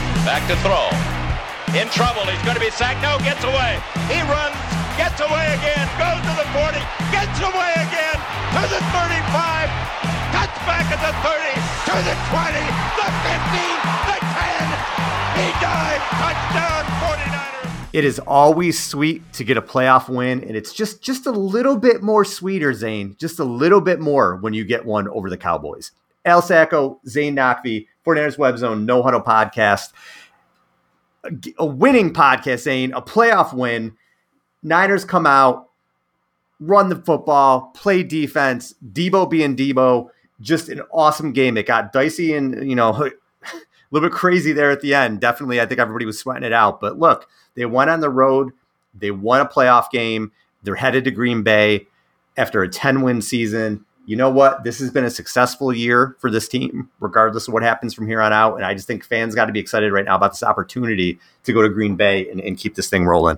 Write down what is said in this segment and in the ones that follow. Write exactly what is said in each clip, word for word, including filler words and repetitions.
Back to throw. In trouble. He's going to be sacked. No, gets away. He runs, gets away again, goes to the forty, gets away again to the thirty-five, cuts back at the thirty, to the twenty, the fifteen, the ten. He dives. Touchdown, forty-niners. It is always sweet to get a playoff win, and it's just, just a little bit more sweeter, Zane, just a little bit more when you get one over the Cowboys. Al Sacco, Zane Nakvi, forty-niners Web Zone, No Huddle Podcast. A, a winning podcast, Zane, a playoff win. Niners come out, run the football, play defense, Debo being Debo, just an awesome game. It got dicey and, you know, a little bit crazy there at the end. Definitely, I think everybody was sweating it out. But look, they went on the road. They won a playoff game. They're headed to Green Bay after a ten-win season. You know what? This has been a successful year for this team, regardless of what happens from here on out. And I just think fans got to be excited right now about this opportunity to go to Green Bay and, and keep this thing rolling.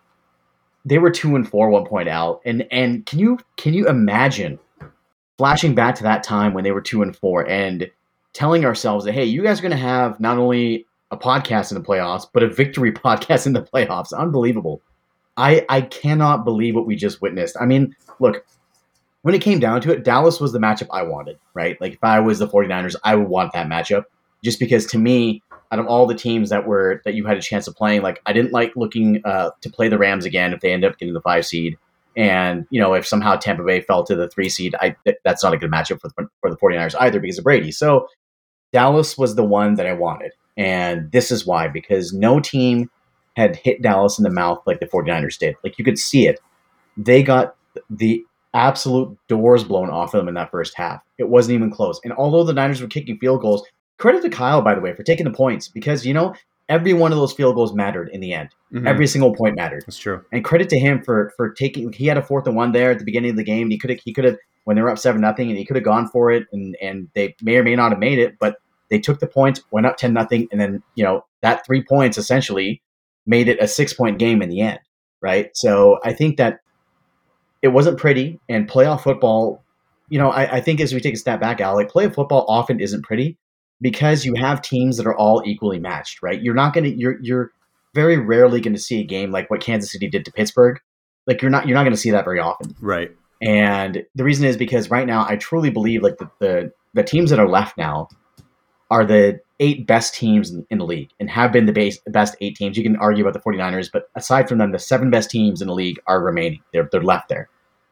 They were two and four one point out. And and can you can you imagine flashing back to that time when they were two and four and telling ourselves that, hey, you guys are going to have not only a podcast in the playoffs, but a victory podcast in the playoffs. Unbelievable. I I cannot believe what we just witnessed. I mean, look, when it came down to it, Dallas was the matchup I wanted, right? Like if I was the forty-niners, I would want that matchup just because to me, out of all the teams that were that you had a chance of playing, like I didn't like looking uh, to play the Rams again if they end up getting the five seed. And, you know, if somehow Tampa Bay fell to the three seed, I that's not a good matchup for the, for the forty-niners either because of Brady. So Dallas was the one that I wanted. And this is why, because no team had hit Dallas in the mouth like the forty-niners did. Like you could see it. They got the absolute doors blown off of them in that first half. It wasn't even close. And although the Niners were kicking field goals, credit to Kyle, by the way, for taking the points because, you know, every one of those field goals mattered in the end. Mm-hmm. Every single point mattered. That's true. And credit to him for for taking. He had a fourth and one there at the beginning of the game. He could have he could have when they were up seven nothing, and he could have gone for it, and and they may or may not have made it, but they took the points, went up ten nothing, and then you know that three points essentially made it a six point game in the end, right? So I think that it wasn't pretty, and playoff football, you know, I, I think as we take a step back, Al, like playoff football often isn't pretty because you have teams that are all equally matched, right? You're not going to, you're, you're very rarely going to see a game like what Kansas City did to Pittsburgh. Like you're not, you're not going to see that very often. Right. And the reason is because right now, I truly believe like the, the, the teams that are left now are the eight best teams in, in the league and have been the base, best eight teams. You can argue about the forty-niners, but aside from them, the seven best teams in the league are remaining. They're they're left there.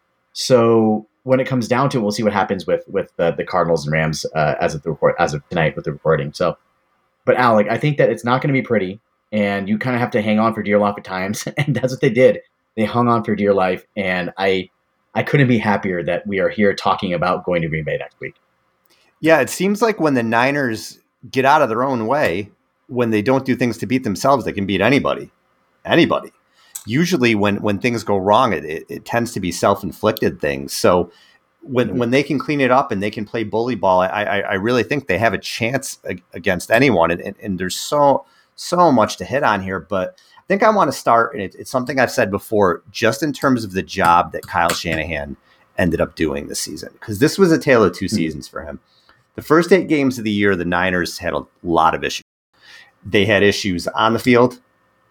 So when it comes down to it, we'll see what happens with with the, the Cardinals and Rams uh, as of the report as of tonight with the reporting. So, but Alec, I think that it's not going to be pretty, and you kind of have to hang on for dear life at times, and that's what they did. They hung on for dear life, and I I couldn't be happier that we are here talking about going to Green Bay next week. Yeah, it seems like when the Niners get out of their own way, when they don't do things to beat themselves, they can beat anybody, anybody. Usually when, when things go wrong, it, it, it tends to be self-inflicted things. So when, mm-hmm. when they can clean it up and they can play bully ball, I, I, I really think they have a chance against anyone. And, and, and there's so, so much to hit on here, but I think I want to start, and it, it's something I've said before, just in terms of the job that Kyle Shanahan ended up doing this season, because this was a tale of two mm-hmm. seasons for him. The first eight games of the year, the Niners had a lot of issues. They had issues on the field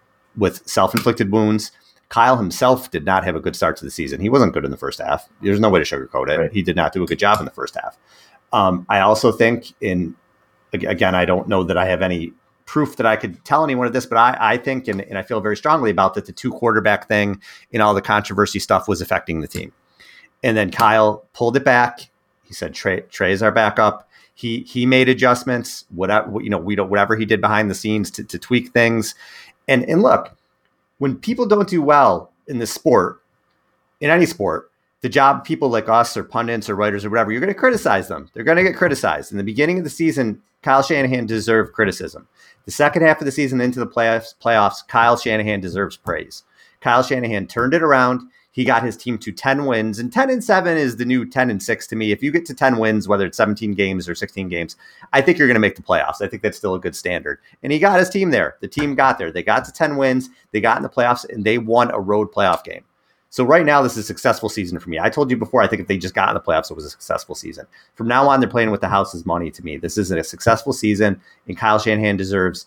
with self-inflicted wounds. Kyle himself did not have a good start to the season. He wasn't good in the first half. There's no way to sugarcoat it. Right. He did not do a good job in the first half. Um, I also think in, again, I don't know that I have any proof that I could tell anyone of this, but I, I think, and, and I feel very strongly about that, the two quarterback thing and all the controversy stuff was affecting the team. And then Kyle pulled it back. He said, Trey, Trey is our backup. He he made adjustments, whatever you know, we don't whatever he did behind the scenes to, to tweak things. And and look, when people don't do well in this sport, in any sport, the job people like us or pundits or writers or whatever, you're going to criticize them. They're going to get criticized. In the beginning of the season, Kyle Shanahan deserved criticism. The second half of the season into the playoffs, playoffs, Kyle Shanahan deserves praise. Kyle Shanahan turned it around. He got his team to ten wins, and ten and seven is the new ten and six to me. If you get to ten wins, whether it's seventeen games or sixteen games, I think you're going to make the playoffs. I think that's still a good standard. And he got his team there. The team got there. They got to ten wins. They got in the playoffs, and they won a road playoff game. So right now, this is a successful season for me. I told you before, I think if they just got in the playoffs, it was a successful season. From now on, they're playing with the house's money to me. This is a successful season, and Kyle Shanahan deserves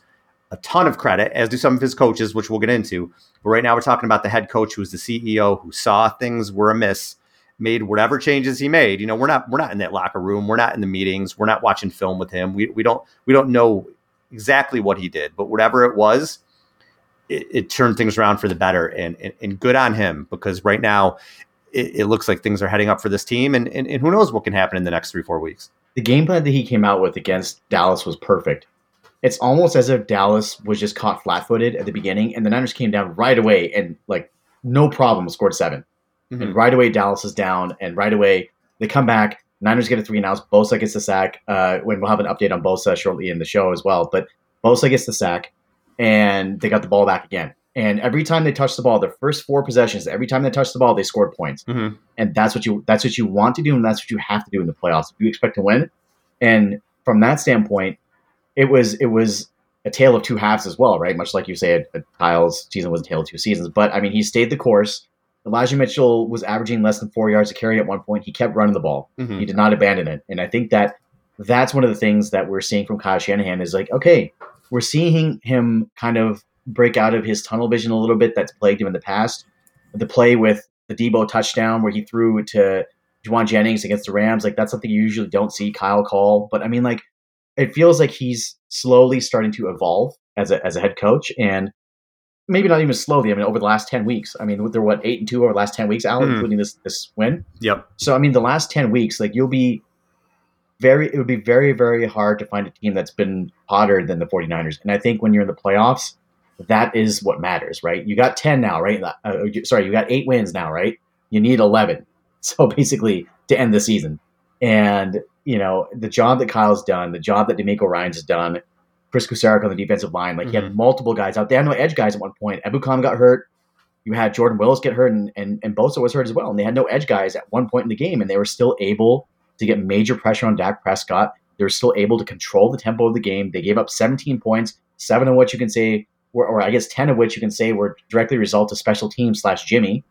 a ton of credit, as do some of his coaches, which we'll get into. But right now we're talking about the head coach, who's the C E O, who saw things were amiss, made whatever changes he made. You know, we're not we're not in that locker room. We're not in the meetings. We're not watching film with him. We we don't we don't know exactly what he did, but whatever it was, it, it turned things around for the better. And and, and good on him, because right now it, it looks like things are heading up for this team. And, and and who knows what can happen in the next three, four weeks. The game plan that he came out with against Dallas was perfect. It's almost as if Dallas was just caught flat-footed at the beginning, and the Niners came down right away and, like, no problem, scored seven. Mm-hmm. And right away, Dallas is down, and right away, they come back. Niners get a three and outs. Bosa gets the sack. Uh, when we'll have an update on Bosa shortly in the show as well. But Bosa gets the sack, and they got the ball back again. And every time they touch the ball, their first four possessions, every time they touch the ball, they scored points. Mm-hmm. And that's what you that's what you want to do, and that's what you have to do in the playoffs if you expect to win. And from that standpoint, It was it was a tale of two halves as well, right? Much like you say, a, a Kyle's season was a tale of two seasons. But, I mean, he stayed the course. Elijah Mitchell was averaging less than four yards a carry at one point. He kept running the ball. Mm-hmm. He did not abandon it. And I think that that's one of the things that we're seeing from Kyle Shanahan is like, okay, we're seeing him kind of break out of his tunnel vision a little bit that's plagued him in the past. The play with the Debo touchdown where he threw to Juwan Jennings against the Rams, like that's something you usually don't see Kyle call. But, I mean, like, it feels like he's slowly starting to evolve as a as a head coach, and maybe not even slowly. I mean, over the last ten weeks, I mean, they're what eight and two over the last ten weeks, Alan, mm. including this this win. Yep. So, I mean, the last ten weeks, like you'll be very, it would be very, very hard to find a team that's been hotter than the 49ers. And I think when you're in the playoffs, that is what matters, right? You got ten now, right? Uh, sorry, you got eight wins now, right? You need eleven. So basically to end the season. And, you know, the job that Kyle's done, the job that DeMeco Ryans has done, Chris Kusarek on the defensive line, like mm-hmm. he had multiple guys out. They had no edge guys at one point. Ebukam got hurt. You had Jordan Willis get hurt, and, and, and Bosa was hurt as well. And they had no edge guys at one point in the game, and they were still able to get major pressure on Dak Prescott. They were still able to control the tempo of the game. They gave up seventeen points, seven of which you can say, were, or I guess ten of which you can say were directly a result of special teams slash Jimmy.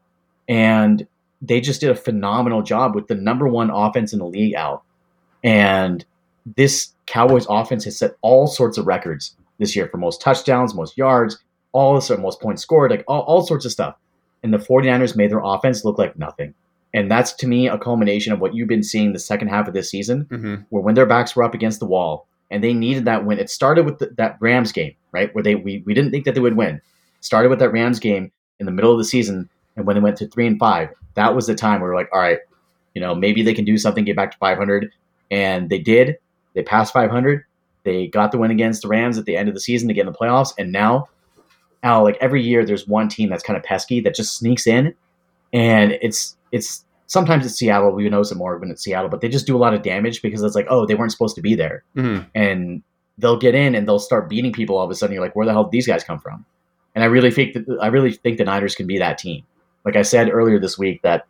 And they just did a phenomenal job with the number one offense in the league out. And this Cowboys offense has set all sorts of records this year for most touchdowns, most yards, all this, most points scored, like all, all sorts of stuff. And the 49ers made their offense look like nothing. And that's, to me, a culmination of what you've been seeing the second half of this season, mm-hmm. where when their backs were up against the wall and they needed that win. It started with the, that Rams game, right, where they we, we didn't think that they would win. It started with that Rams game in the middle of the season, and when they went to three and five, that was the time where we're like, all right, you know, maybe they can do something, get back to five hundred. And they did. They passed five hundred. They got the win against the Rams at the end of the season to get in the playoffs. And now, Al, like every year, there's one team that's kind of pesky that just sneaks in. And it's it's sometimes it's Seattle. We notice it more when it's Seattle, but they just do a lot of damage because it's like, oh, they weren't supposed to be there. Mm-hmm. And they'll get in and they'll start beating people all of a sudden. You're like, where the hell did these guys come from? And I really think that I really think the Niners can be that team. Like I said earlier this week, that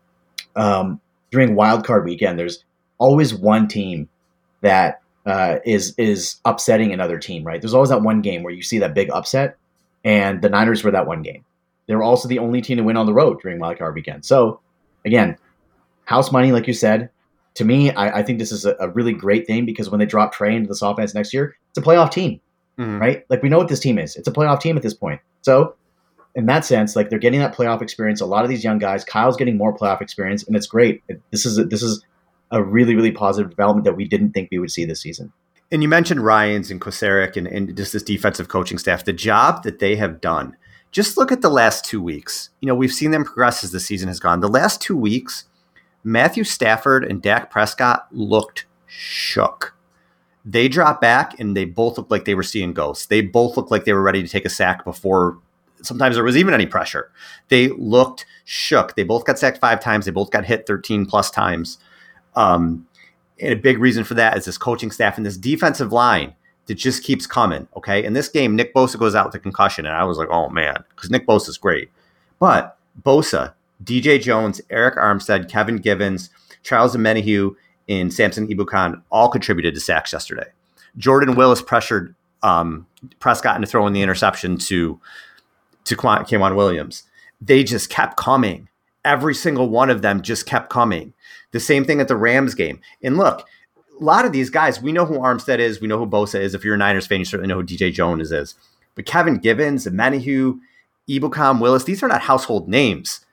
um, during Wild Card Weekend, there's always one team that uh, is is upsetting another team, right? There's always that one game where you see that big upset, and the Niners were that one game. They were also the only team to win on the road during Wild Card Weekend. So, again, house money, like you said. To me, I, I think this is a, a really great thing because when they drop Trey into this offense next year, it's a playoff team, mm-hmm. right? Like, we know what this team is. It's a playoff team at this point. So, in that sense, like, they're getting that playoff experience. A lot of these young guys, Kyle's getting more playoff experience, and it's great. It, this is a, this is a really, really positive development that we didn't think we would see this season. And you mentioned Ryans and Kusarek and, and just this defensive coaching staff, the job that they have done. Just look at the last two weeks. You know, we've seen them progress as the season has gone. The last two weeks, Matthew Stafford and Dak Prescott looked shook. They dropped back and they both looked like they were seeing ghosts. They both looked like they were ready to take a sack before sometimes there was even any pressure. They looked shook. They both got sacked five times. They both got hit thirteen plus times. Um, and a big reason for that is this coaching staff and this defensive line that just keeps coming. Okay. In this game, Nick Bosa goes out with a concussion. And I was like, oh man, because Nick Bosa is great. But Bosa, D J Jones, Eric Armstead, Kevin Givens, Charles Omenihu, and Samson Ebukam all contributed to sacks yesterday. Jordan Willis pressured um, Prescott into throwing the interception to, to K'Waun Williams. They just kept coming. Every single one of them just kept coming. The same thing at the Rams game. And look, a lot of these guys, we know who Armstead is. We know who Bosa is. If you're a Niners fan, you certainly know who D J Jones is. But Kevin Givens, Menahu, Ebukam, Willis, these are not household names.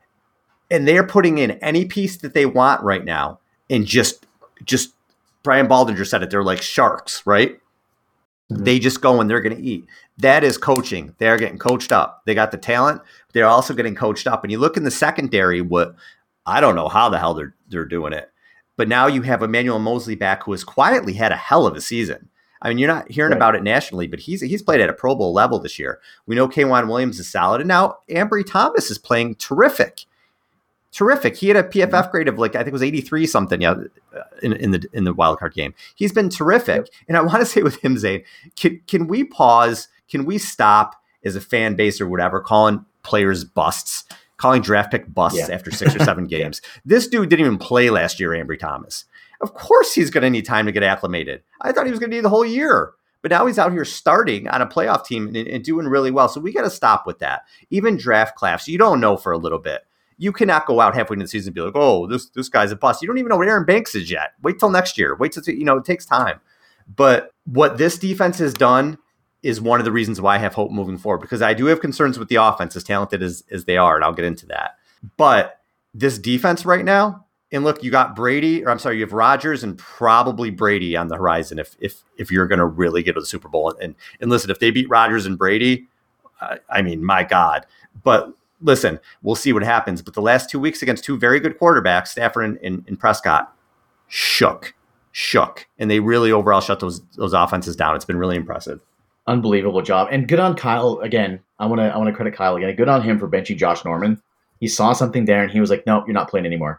And they're putting in any piece that they want right now. And just, just Brian Baldinger said it. They're like sharks, right? Mm-hmm. They just go and they're going to eat. That is coaching. They're getting coached up. They got the talent. They're also getting coached up. And you look in the secondary, what I don't know how the hell they're they're doing it. But now you have Emmanuel Mosley back, who has quietly had a hell of a season. I mean, you're not hearing right. about it nationally, but he's he's played at a Pro Bowl level this year. We know K'Waun Williams is solid. And now Ambry Thomas is playing terrific. Terrific. He had a P F F grade of like, I think it was eighty-three something yeah, in, in the in the wild card game. He's been terrific. Yep. And I want to say with him, Zane, can, can we pause? Can we stop as a fan base or whatever, calling players busts, calling draft pick busts yeah. after six or seven games? Yeah. This dude didn't even play last year, Ambry Thomas. Of course he's going to need time to get acclimated. I thought he was going to need the whole year. But now he's out here starting on a playoff team and, and doing really well. So we got to stop with that. Even draft class, you don't know for a little bit. You cannot go out halfway into the season and be like, oh, this this guy's a bust. You don't even know what Aaron Banks is yet. Wait till next year. Wait till, you know, it takes time. But what this defense has done is one of the reasons why I have hope moving forward, because I do have concerns with the offense, as talented as, as they are, and I'll get into that. But this defense right now, and look, you got Brady, or I'm sorry, you have Rodgers and probably Brady on the horizon if if if you're going to really get to the Super Bowl. And and listen, if they beat Rodgers and Brady, uh, I mean, my God. But listen, we'll see what happens. But the last two weeks against two very good quarterbacks, Stafford and, and, and Prescott, shook, shook. And they really overall shut those those offenses down. It's been really impressive. Unbelievable job. And good on Kyle. Again, I want to I want to credit Kyle again. Good on him for benching Josh Norman. He saw something there and he was like, nope, you're not playing anymore.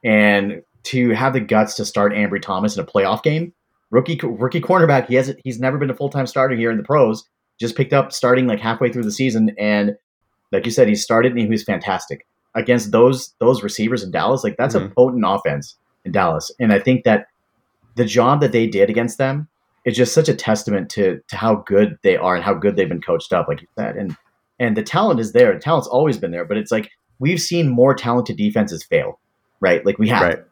And to have the guts to start Ambry Thomas in a playoff game, rookie rookie cornerback, he hasn't he's never been a full-time starter here in the pros. Just picked up starting like halfway through the season, and like you said, he started and he was fantastic against those those receivers in Dallas. Like that's mm-hmm. a potent offense in Dallas, and I think that the job that they did against them is just such a testament to to how good they are and how good they've been coached up, like you said. And and the talent is there. The talent's always been there, but it's like we've seen more talented defenses fail, right? Like we have. Right.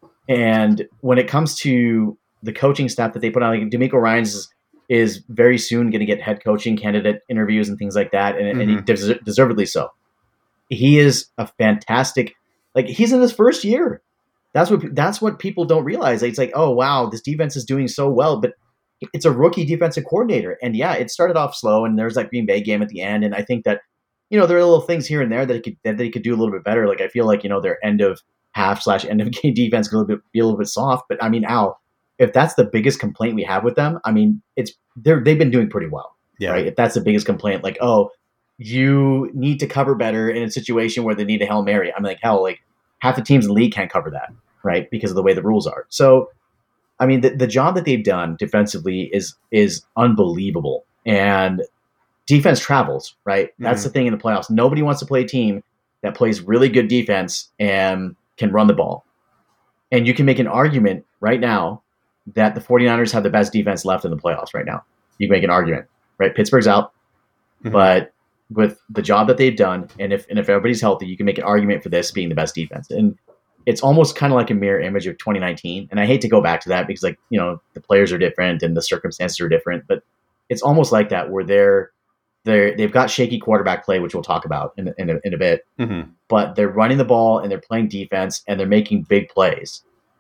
And when it comes to the coaching staff that they put on, like DeMeco Ryans is, is very soon going to get head coaching candidate interviews and things like that, and, mm-hmm. and he des- deservedly so. He is a fantastic, like he's in his first year. That's what that's what people don't realize. It's like, oh wow, this defense is doing so well, but it's a rookie defensive coordinator, and yeah, it started off slow, and there's like Green Bay game at the end, and I think that you know there are little things here and there that he could that they could do a little bit better. Like I feel like you know their end of half slash end of game defense could a little bit be a little bit soft, but I mean, Al, if that's the biggest complaint we have with them, I mean, it's they're they've been doing pretty well, yeah. right? If that's the biggest complaint, like oh, you need to cover better in a situation where they need a Hail Mary. I'm like hell, like half the teams in the league can't cover that, right? Because of the way the rules are. So, I mean, the, the job that they've done defensively is is unbelievable, and defense travels, right? Mm-hmm. That's the thing in the playoffs. Nobody wants to play a team that plays really good defense and can run the ball. And you can make an argument right now that the 49ers have the best defense left in the playoffs right now. You can make an argument, right? Pittsburgh's out, mm-hmm. but with the job that they've done, and if and if everybody's healthy, you can make an argument for this being the best defense. And it's almost kind of like a mirror image of twenty nineteen. And I hate to go back to that because, like, you know, the players are different and the circumstances are different, but it's almost like that where they're they're they've got shaky quarterback play, which we'll talk about in in a, in a bit. Mm-hmm. But they're running the ball and they're playing defense and they're making big plays.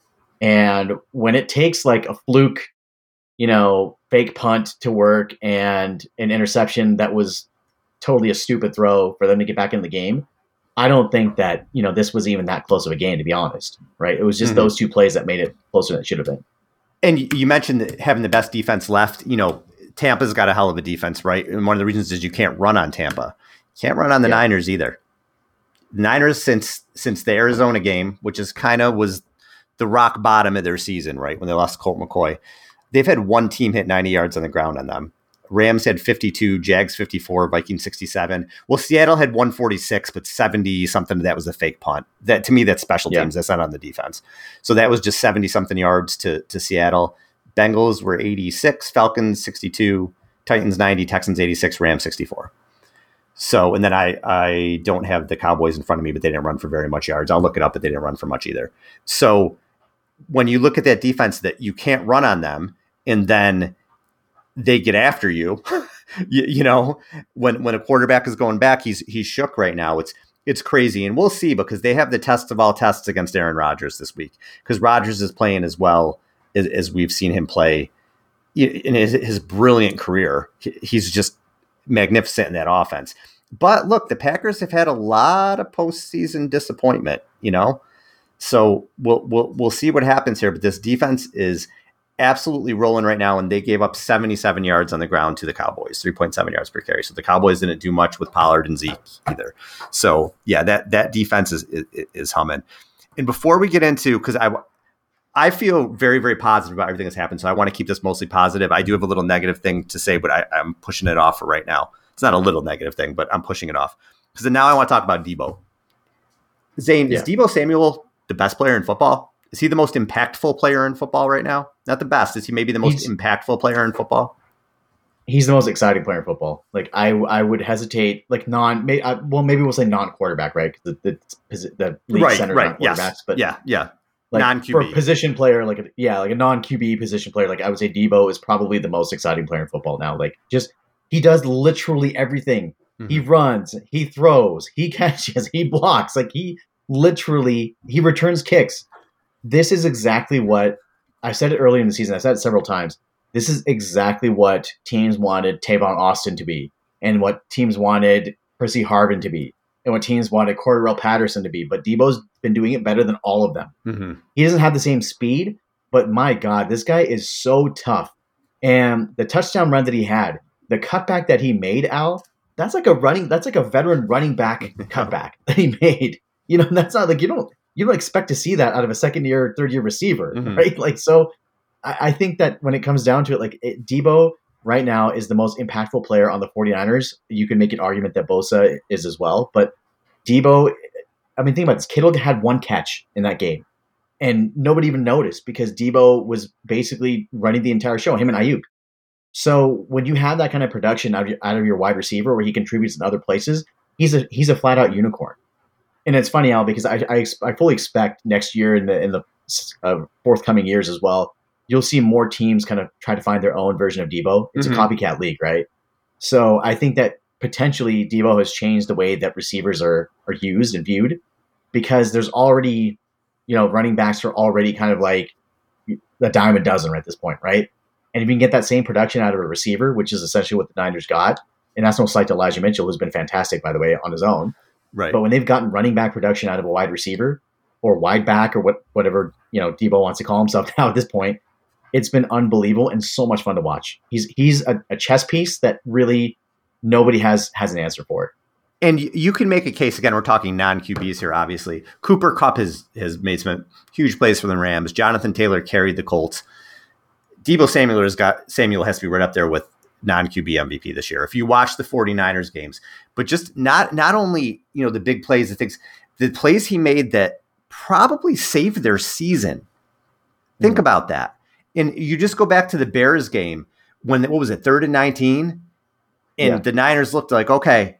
And when it takes like a fluke, you know, fake punt to work and an interception that was totally a stupid throw for them to get back in the game, I don't think that, you know, this was even that close of a game, to be honest, right? It was just mm-hmm. those two plays that made it closer than it should have been. And you mentioned that having the best defense left. You know, Tampa's got a hell of a defense, right? And one of the reasons is you can't run on Tampa. You can't run on the yeah. Niners either. Niners, since since the Arizona game, which is kind of was the rock bottom of their season, right, when they lost Colt McCoy, they've had one team hit ninety yards on the ground on them. Rams had fifty-two, Jags fifty-four, Vikings sixty-seven. Well, Seattle had one forty-six, but seventy-something of that was a fake punt. That to me, that's special teams. Yeah. That's not on the defense. So that was just seventy-something yards to, to Seattle. Bengals were eighty-six, Falcons sixty-two, Titans ninety, Texans eighty-six, Rams sixty-four. So, and then I, I don't have the Cowboys in front of me, but they didn't run for very much yards. I'll look it up, but they didn't run for much either. So when you look at that defense that you can't run on them and then they get after you, you, you know, when, when a quarterback is going back, he's, he's shook right now. It's, it's crazy. And we'll see, because they have the test of all tests against Aaron Rodgers this week, because Rodgers is playing as well as, as we've seen him play in his, his brilliant career. He's just magnificent in that offense. But look, the Packers have had a lot of postseason disappointment, you know, so we'll, we'll, we'll see what happens here. But this defense is absolutely rolling right now, and they gave up seventy-seven yards on the ground to the Cowboys, three point seven yards per carry. So the Cowboys didn't do much with Pollard and Zeke either. So yeah, that that defense is is, is humming. And before we get into, because I I feel very very positive about everything that's happened, so I want to keep this mostly positive. I do have a little negative thing to say, but I, I'm pushing it off for right now. It's not a little negative thing, but I'm pushing it off because now I want to talk about Deebo. Zane, yeah. Is Deebo Samuel the best player in football? Is he the most impactful player in football right now? Not the best. Is he maybe the most he's, impactful player in football? He's the most exciting player in football. Like I, I would hesitate. Like non, may, I, well, maybe we'll say non-quarterback, right? Because the the, the league right, center right, non-quarterbacks, yes. but yeah, yeah, like non-Q B for a position player, like a, yeah, like a non-Q B position player. Like I would say, Deebo is probably the most exciting player in football now. Like just he does literally everything. Mm-hmm. He runs, he throws, he catches, he blocks. Like he literally he returns kicks. This is exactly what I said it earlier in the season. I said it several times. This is exactly what teams wanted Tavon Austin to be, and what teams wanted Percy Harvin to be, and what teams wanted Cordarrelle Patterson to be. But Deebo's been doing it better than all of them. Mm-hmm. He doesn't have the same speed, but my God, this guy is so tough. And the touchdown run that he had, the cutback that he made, Al, that's like a running, that's like a veteran running back cutback that he made. You know, that's not like you don't. You don't expect to see that out of a second year, third year receiver, mm-hmm. right? Like, so I, I think that when it comes down to it, like it, Deebo right now is the most impactful player on the 49ers. You can make an argument that Bosa is as well, but Deebo, I mean, think about this. Kittle had one catch in that game and nobody even noticed because Deebo was basically running the entire show, him and Ayuk. So when you have that kind of production out of your, out of your wide receiver where he contributes in other places, he's a, he's a flat out unicorn. And it's funny, Al, because I, I I fully expect next year in the in the uh, forthcoming years as well, you'll see more teams kind of try to find their own version of Deebo. It's mm-hmm. a copycat league, right? So I think that potentially Deebo has changed the way that receivers are are used and viewed, because there's already, you know, running backs are already kind of like a dime a dozen at this point, right? And if you can get that same production out of a receiver, which is essentially what the Niners got, and that's no slight to Elijah Mitchell, who's been fantastic, by the way, on his own. Right. But when they've gotten running back production out of a wide receiver or wide back or what, whatever, you know, Deebo wants to call himself now at this point, it's been unbelievable and so much fun to watch. He's he's a, a chess piece that really nobody has has an answer for. And you can make a case, again, we're talking non-Q Bs here, obviously. Cooper Kupp has, has made some huge plays for the Rams. Jonathan Taylor carried the Colts. Deebo Samuel has got Samuel has to be right up there with non-Q B M V P this year. If you watch the 49ers games, but just not not only, you know, the big plays, the things, the plays he made that probably saved their season. Think mm-hmm. about that. And you just go back to the Bears game when, what was it, third and nineteen? And yeah. the Niners looked like, okay,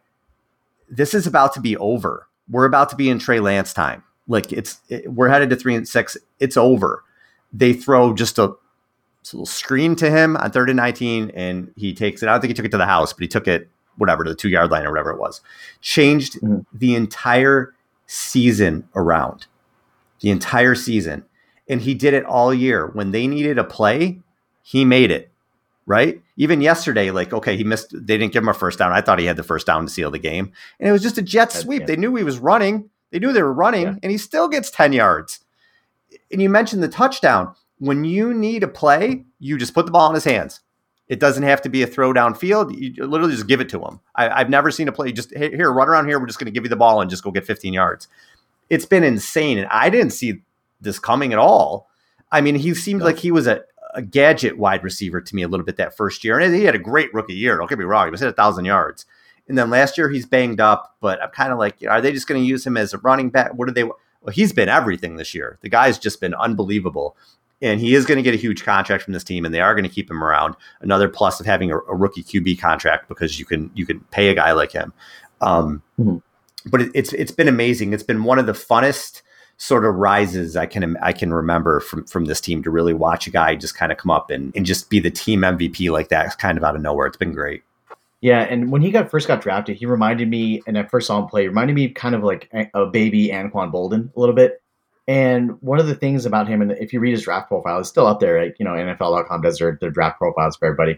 this is about to be over. We're about to be in Trey Lance time. Like it's, it, we're headed to three and six. It's over. They throw just a, a little screen to him on third and nineteen, and he takes it. I don't think he took it to the house, but he took it, whatever, to the two yard line or whatever it was. Changed mm-hmm. the entire season around. The entire season. And he did it all year. When they needed a play, he made it. Right? Even yesterday, like, okay, he missed, they didn't give him a first down. I thought he had the first down to seal the game. And it was just a jet sweep. Yeah. They knew he was running. They knew they were running, yeah. and he still gets ten yards. And you mentioned the touchdown. When you need a play, you just put the ball in his hands. It doesn't have to be a throw down field. You literally just give it to him. I, I've never seen a play. Just, hey, here, run around here. We're just going to give you the ball and just go get fifteen yards. It's been insane. And I didn't see this coming at all. I mean, he seemed no. like he was a, a gadget wide receiver to me a little bit that first year. And he had a great rookie year. Don't get me wrong. He was at a thousand yards. And then last year he's banged up, but I'm kind of like, are they just going to use him as a running back? What do they, well, he's been everything this year. The guy's just been unbelievable. And he is going to get a huge contract from this team, and they are going to keep him around. Another plus of having a, a rookie Q B contract, because you can, you can pay a guy like him. Um, mm-hmm. But it, it's, it's been amazing. It's been one of the funnest sort of rises I can I can remember from from this team, to really watch a guy just kind of come up and, and just be the team M V P like that, kind of out of nowhere. It's been great. Yeah, and when he got first got drafted, he reminded me, and I first saw him play, reminded me kind of like a baby Anquan Bolden a little bit. And one of the things about him, and if you read his draft profile, it's still up there, right? You know, N F L dot com does their, their draft profiles for everybody.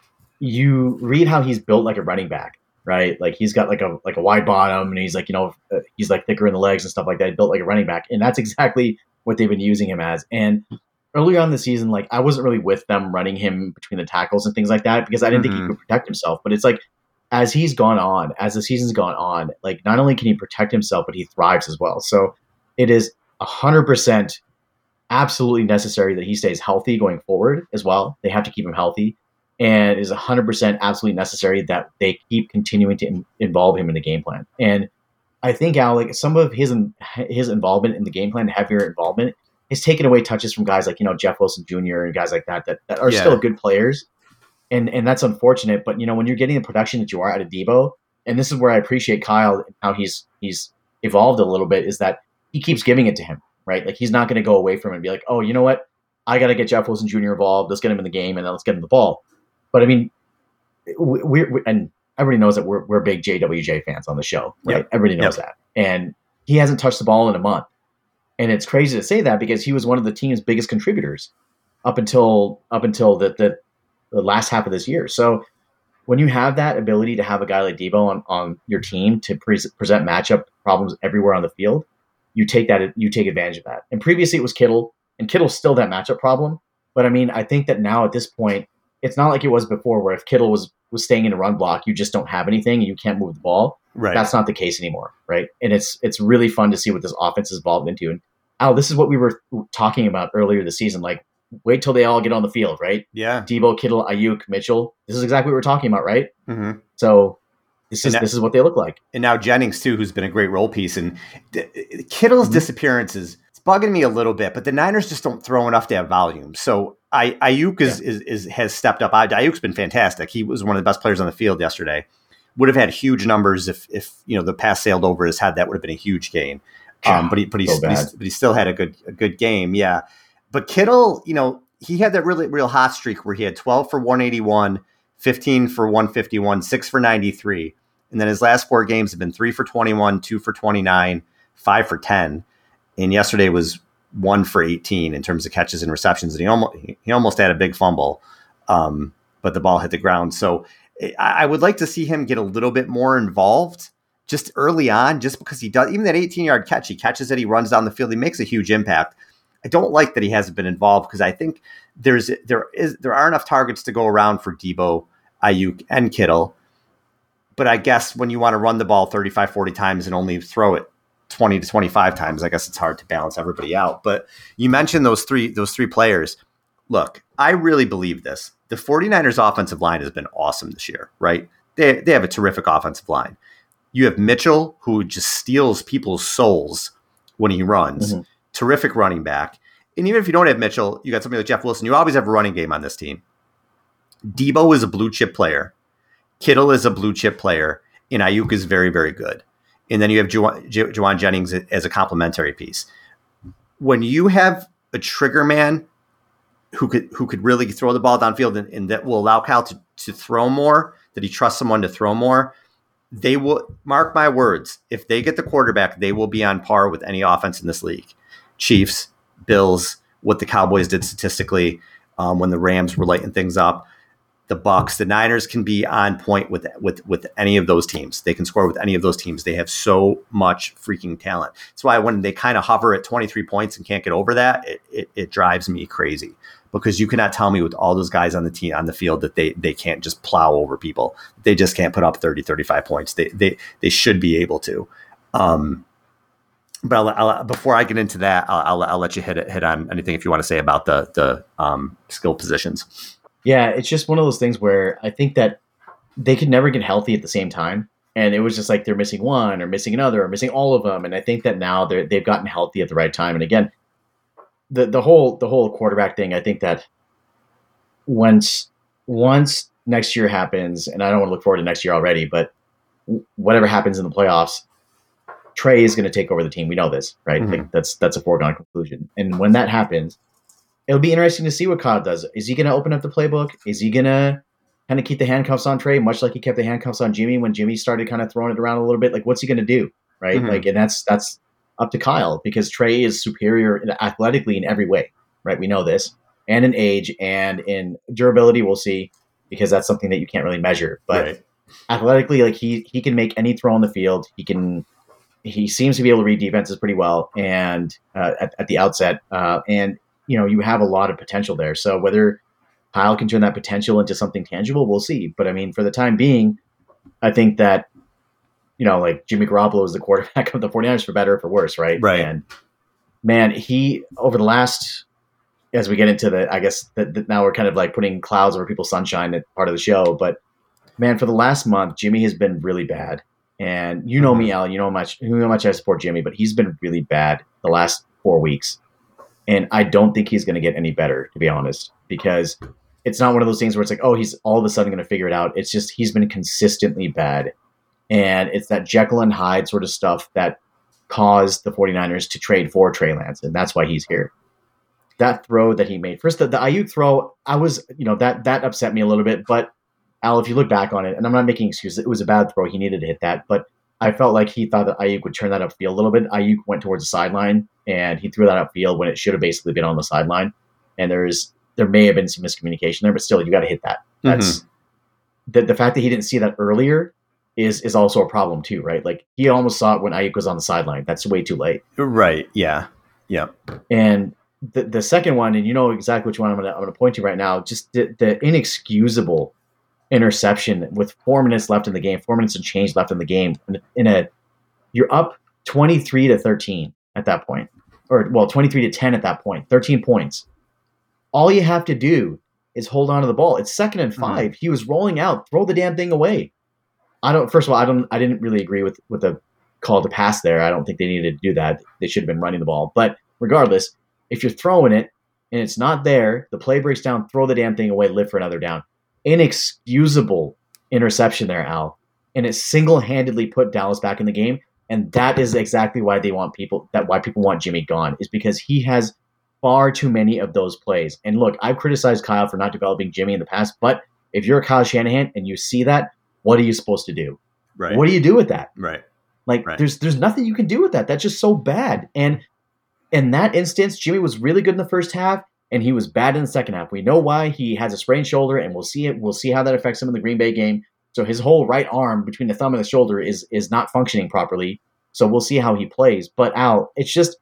You read how he's built like a running back, right? Like he's got like a like a wide bottom, and he's like, you know, he's like thicker in the legs and stuff like that. He built like a running back, and that's exactly what they've been using him as. And earlier on in the season, like I wasn't really with them running him between the tackles and things like that, because I didn't mm-hmm. think he could protect himself. But it's like, as he's gone on, as the season's gone on, like not only can he protect himself, but he thrives as well. So it is one hundred percent absolutely necessary that he stays healthy going forward as well. They have to keep him healthy. And it is one hundred percent absolutely necessary that they keep continuing to in, involve him in the game plan. And I think, Al, like some of his his involvement in the game plan, heavier involvement, has taken away touches from guys like, you know, Jeff Wilson Junior and guys like that that, that are yeah. still good players. And and that's unfortunate. But, you know, when you're getting the production that you are out of Deebo, and this is where I appreciate Kyle and how he's he's evolved a little bit, is that he keeps giving it to him, right? Like he's not going to go away from it and be like, oh, you know what? I got to get Jeff Wilson Junior involved. Let's get him in the game, and then let's get him the ball. But I mean, we're, we, and everybody knows that we're we're big J W J fans on the show, right? Yep. Everybody knows yep. that. And he hasn't touched the ball in a month. And it's crazy to say that because he was one of the team's biggest contributors up until up until the the, the last half of this year. So when you have that ability to have a guy like Deebo on, on your team to pre- present matchup problems everywhere on the field, you take that you take advantage of that. And previously it was Kittle, and Kittle's still that matchup problem. But I mean, I think that now at this point, it's not like it was before where if Kittle was was staying in a run block, you just don't have anything and you can't move the ball. Right. That's not the case anymore, right? And it's it's really fun to see what this offense has evolved into. And Al, this is what we were talking about earlier this season. Like, wait till they all get on the field, right? Yeah. Deebo, Kittle, Ayuk, Mitchell. This is exactly what we're talking about, right? Mm-hmm. So this is that, this is what they look like. And now Jennings too, who's been a great role piece. And D- Kittle's mm-hmm. disappearance is it's bugging me a little bit, but the Niners just don't throw enough to have volume. So I, Ayuk is, yeah. is, is has stepped up. Ayuk's been fantastic. He was one of the best players on the field yesterday. Would have had huge numbers if if you know the pass sailed over his head. That would have been a huge gain. Um, but he but he, so but, he, but he still had a good a good game. Yeah. But Kittle, you know, he had that really real hot streak where he had twelve for one eighty-one, fifteen for one fifty-one, six for ninety-three. And then his last four games have been three for twenty-one, two for twenty-nine, five for ten. And yesterday was one for eighteen in terms of catches and receptions. And he almost, he almost had a big fumble, um, but the ball hit the ground. So I, I would like to see him get a little bit more involved just early on, just because he does, even that eighteen yard catch, he catches it, he runs down the field, he makes a huge impact. I don't like that he hasn't been involved because I think there's, there is, there are enough targets to go around for Deebo, Ayuk, and Kittle. But I guess when you want to run the ball thirty-five, forty times and only throw it twenty to twenty-five times, I guess it's hard to balance everybody out. But you mentioned those three, those three players. Look, I really believe this. The 49ers offensive line has been awesome this year, right? They, they have a terrific offensive line. You have Mitchell, who just steals people's souls when he runs. Mm-hmm. Terrific running back. And even if you don't have Mitchell, you got somebody like Jeff Wilson. You always have a running game on this team. Deebo is a blue chip player. Kittle is a blue chip player. And Ayuk is very, very good. And then you have Ju- Ju- Juwan Jennings as a complementary piece. When you have a trigger man who could who could really throw the ball downfield and, and that will allow Kyle to, to throw more, that he trusts someone to throw more, they will, mark my words, if they get the quarterback, they will be on par with any offense in this league. Chiefs, Bills, what the Cowboys did statistically um, when the Rams were lighting things up, the Bucks, the Niners can be on point with with with any of those teams. They can score with any of those teams. They have so much freaking talent. That's why when they kind of hover at twenty-three points and can't get over that, it, it it drives me crazy, because you cannot tell me with all those guys on the team on the field that they they can't just plow over people. They just can't put up thirty, thirty-five points. They they they should be able to. Um, but I'll, I'll, before I get into that, I'll, I'll I'll let you hit it, hit on anything if you want to say about the the um, skill positions. Yeah, it's just one of those things where I think that they could never get healthy at the same time. And it was just like they're missing one or missing another or missing all of them. And I think that now they're, they've gotten healthy at the right time. And again, the the whole the whole quarterback thing, I think that once once next year happens, and I don't want to look forward to next year already, but whatever happens in the playoffs, Trey is going to take over the team. We know this, right? Mm-hmm. Like that's that's a foregone conclusion. And when that happens, it'll be interesting to see what Kyle does. Is he going to open up the playbook? Is he going to kind of keep the handcuffs on Trey, much like he kept the handcuffs on Jimmy when Jimmy started kind of throwing it around a little bit? Like, what's he going to do, right? Mm-hmm. Like, and that's that's up to Kyle because Trey is superior athletically in every way, right? We know this, and in age and in durability, we'll see because that's something that you can't really measure. But right. athletically, like he he can make any throw on the field. He can. He seems to be able to read defenses pretty well, and uh, at, at the outset, uh, and you know you have a lot of potential there. So whether Kyle can turn that potential into something tangible, we'll see. But I mean, for the time being, I think that you know, like Jimmy Garoppolo is the quarterback of the 49ers for better or for worse, right? Right. And man, he over the last, as we get into the, I guess that, that now we're kind of like putting clouds over people's sunshine at part of the show, but man, for the last month, Jimmy has been really bad. And you know mm-hmm. me, Al, you know how much, you know how much I support Jimmy, but he's been really bad the last four weeks. And I don't think he's going to get any better, to be honest, because it's not one of those things where it's like, oh, he's all of a sudden going to figure it out. It's just, he's been consistently bad. And it's that Jekyll and Hyde sort of stuff that caused the 49ers to trade for Trey Lance. And that's why he's here. That throw that he made, first the, the Ayuk throw, I was, you know, that, that upset me a little bit, but Al, if you look back on it, and I'm not making excuses, it was a bad throw. He needed to hit that, but I felt like he thought that Ayuk would turn that upfield a little bit. Ayuk went towards the sideline, and he threw that upfield when it should have basically been on the sideline. And there's there may have been some miscommunication there, but still, you got to hit that. That's mm-hmm. the the fact that he didn't see that earlier is is also a problem too, right? Like he almost saw it when Ayuk was on the sideline. That's way too late. Right? Yeah. Yeah. And the the second one, and you know exactly which one I'm gonna I'm gonna point to right now. Just the, the inexcusable interception with four minutes left in the game, four minutes and change left in the game. In a, you're up twenty-three to thirteen at that point, or well, twenty-three to ten at that point, thirteen points. All you have to do is hold on to the ball. It's second and five. Mm-hmm. He was rolling out, throw the damn thing away. I don't. First of all, I don't. I didn't really agree with with the call to pass there. I don't think they needed to do that. They should have been running the ball. But regardless, if you're throwing it and it's not there, the play breaks down. Throw the damn thing away. Live for another down. Inexcusable interception there, Al, and it single-handedly put Dallas back in the game. And that is exactly why they want people. That why people want Jimmy gone is because he has far too many of those plays. And look, I've criticized Kyle for not developing Jimmy in the past, but if you're Kyle Shanahan and you see that, what are you supposed to do? Right. What do you do with that? Right. Like right. there's there's nothing you can do with that. That's just so bad. And in that instance, Jimmy was really good in the first half, and he was bad in the second half. We know why. He has a sprained shoulder, and we'll see it. We'll see how that affects him in the Green Bay game. So his whole right arm between the thumb and the shoulder is is not functioning properly. So we'll see how he plays. But Al, it's just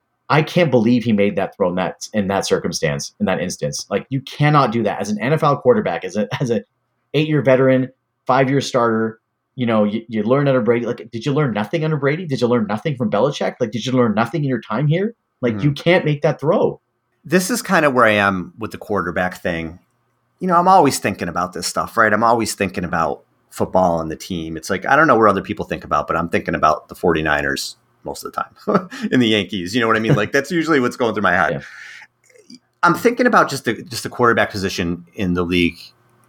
I can't believe he made that throw in that in that circumstance, in that instance. Like you cannot do that as an N F L quarterback, as a as a eight-year veteran, five-year starter. You know, you, you learn under Brady. Like, did you learn nothing under Brady? Did you learn nothing from Belichick? Like, did you learn nothing in your time here? Like, mm-hmm. you can't make that throw. This is kind of where I am with the quarterback thing. You know, I'm always thinking about this stuff, right? I'm always thinking about football and the team. It's like, I don't know where other people think about, but I'm thinking about the 49ers most of the time in the Yankees. You know what I mean? Like, that's usually what's going through my head. Yeah. I'm thinking about just the, just the quarterback position in the league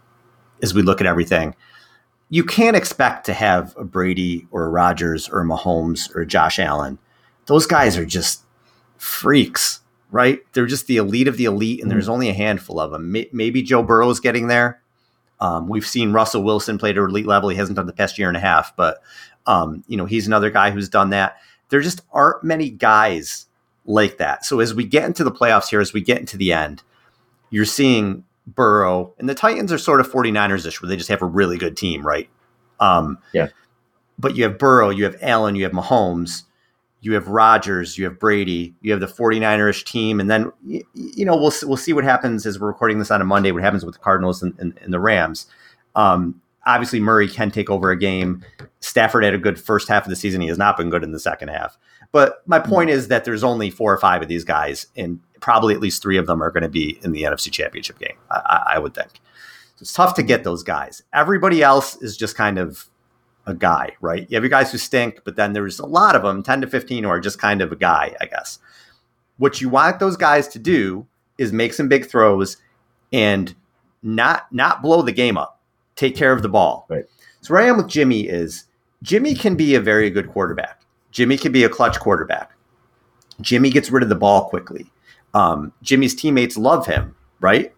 as we look at everything. You can't expect to have a Brady or a Rodgers or a Mahomes or a Josh Allen. Those guys are just freaks, right? They're just the elite of the elite, and mm-hmm. there's only a handful of them. Maybe Joe Burrow's getting there. Um, we've seen Russell Wilson play at an elite level. He hasn't done the past year and a half, but um, you know, he's another guy who's done that. There just aren't many guys like that. So as we get into the playoffs here, as we get into the end, you're seeing Burrow, and the Titans are sort of 49ers-ish, where they just have a really good team, right? Um, yeah. But you have Burrow, you have Allen, you have Mahomes, you have Rodgers, you have Brady, you have the 49ers team, and then you, you know we'll we'll see what happens as we're recording this on a Monday. What happens with the Cardinals and, and, and the Rams? Um, obviously, Murray can take over a game. Stafford had a good first half of the season. He has not been good in the second half. But my point is that there's only four or five of these guys, and probably at least three of them are going to be in the N F C Championship game, I, I would think. So it's tough to get those guys. Everybody else is just kind of a guy, right? You have your guys who stink, but then there's a lot of them, ten to fifteen, who are just kind of a guy, I guess. What you want those guys to do is make some big throws and not not blow the game up. Take care of the ball. Right. So where I am with Jimmy is Jimmy can be a very good quarterback. Jimmy can be a clutch quarterback. Jimmy gets rid of the ball quickly. Um, Jimmy's teammates love him, right?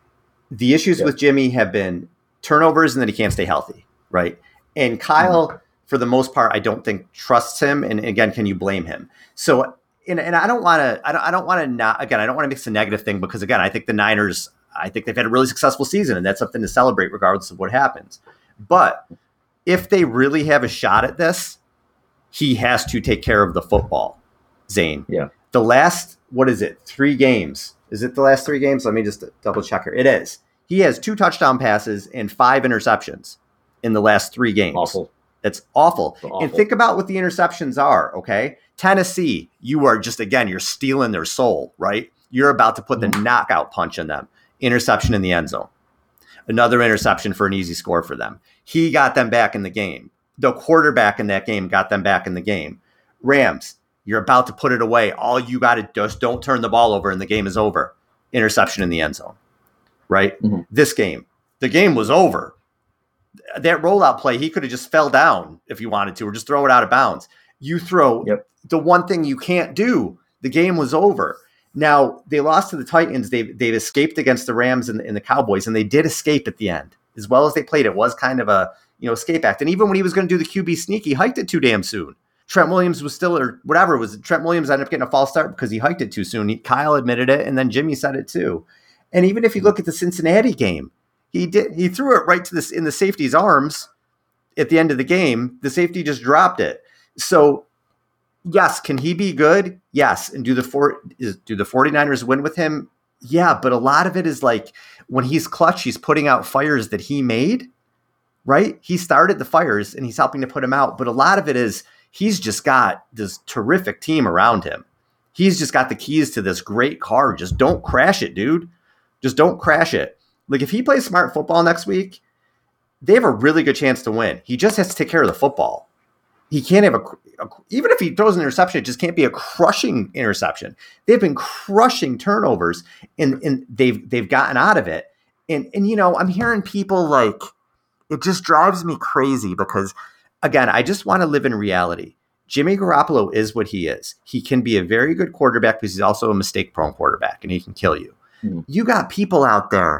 The issues yep. with Jimmy have been turnovers and that he can't stay healthy, right? And Kyle, mm-hmm. for the most part, I don't think trusts him. And again, can you blame him? So, and, and I don't want to, I don't, I don't want to not, again, I don't want to mix a negative thing because again, I think the Niners, I think they've had a really successful season and that's something to celebrate regardless of what happens. But if they really have a shot at this, he has to take care of the football, Zane. Yeah. The last, what is it? Three games. Is it the last three games? Let me just double check here. It is. He has two touchdown passes and five interceptions in the last three games. Awful. That's awful. awful. And think about what the interceptions are, okay? Tennessee, you are just, again, you're stealing their soul, right? You're about to put the mm-hmm. knockout punch in them. Interception in the end zone. Another interception for an easy score for them. He got them back in the game. The quarterback in that game got them back in the game. Rams, you're about to put it away. All you got to just don't turn the ball over and the game is over. Interception in the end zone, right? Mm-hmm. This game, the game was over. That rollout play, he could have just fell down if you wanted to or just throw it out of bounds. You throw yep. the one thing you can't do. The game was over. Now, they lost to the Titans. They've, they've escaped against the Rams and, and the Cowboys, and they did escape at the end. As well as they played, it was kind of a you know escape act. And even when he was going to do the Q B sneak, he hiked it too damn soon. Trent Williams was still, or whatever it was, Trent Williams ended up getting a false start because he hiked it too soon. He, Kyle admitted it, and then Jimmy said it too. And even if you look at the Cincinnati game, he did he threw it right to this in the safety's arms at the end of the game. The safety just dropped it. So, yes, can he be good? Yes. And do the four, is, do the 49ers win with him? Yeah, but a lot of it is like when he's clutch, he's putting out fires that he made, right? He started the fires and he's helping to put them out. But a lot of it is he's just got this terrific team around him. He's just got the keys to this great car. Just don't crash it, dude. Just don't crash it. Like if he plays smart football next week, they have a really good chance to win. He just has to take care of the football. He can't have a, a even if he throws an interception, it just can't be a crushing interception. They've been crushing turnovers and, and they've they've gotten out of it. And and you know, I'm hearing people like it just drives me crazy because again, I just want to live in reality. Jimmy Garoppolo is what he is. He can be a very good quarterback because he's also a mistake-prone quarterback and he can kill you. Mm-hmm. You got people out there,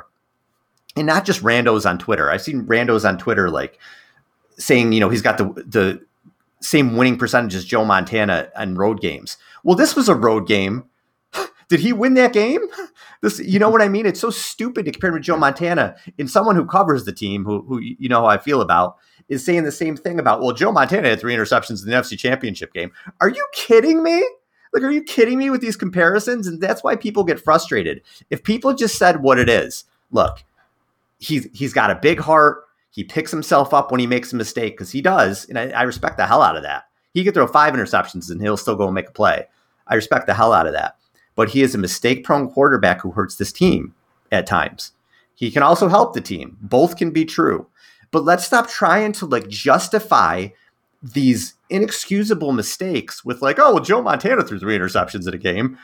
and not just randos on Twitter. I've seen randos on Twitter like saying, you know, he's got the the same winning percentage as Joe Montana on road games. Well, this was a road game. Did he win that game? This, you know what I mean? It's so stupid to compare him to Joe Montana. And someone who covers the team, who, who you know how I feel about, is saying the same thing about, well, Joe Montana had three interceptions in the N F C Championship game. Are you kidding me? Like, are you kidding me with these comparisons? And that's why people get frustrated. If people just said what it is, look, he's he's got a big heart. He picks himself up when he makes a mistake because he does. And I, I respect the hell out of that. He could throw five interceptions and he'll still go and make a play. I respect the hell out of that. But he is a mistake-prone quarterback who hurts this team at times. He can also help the team. Both can be true. But let's stop trying to like justify these inexcusable mistakes with like, oh, well, Joe Montana threw three interceptions in a game.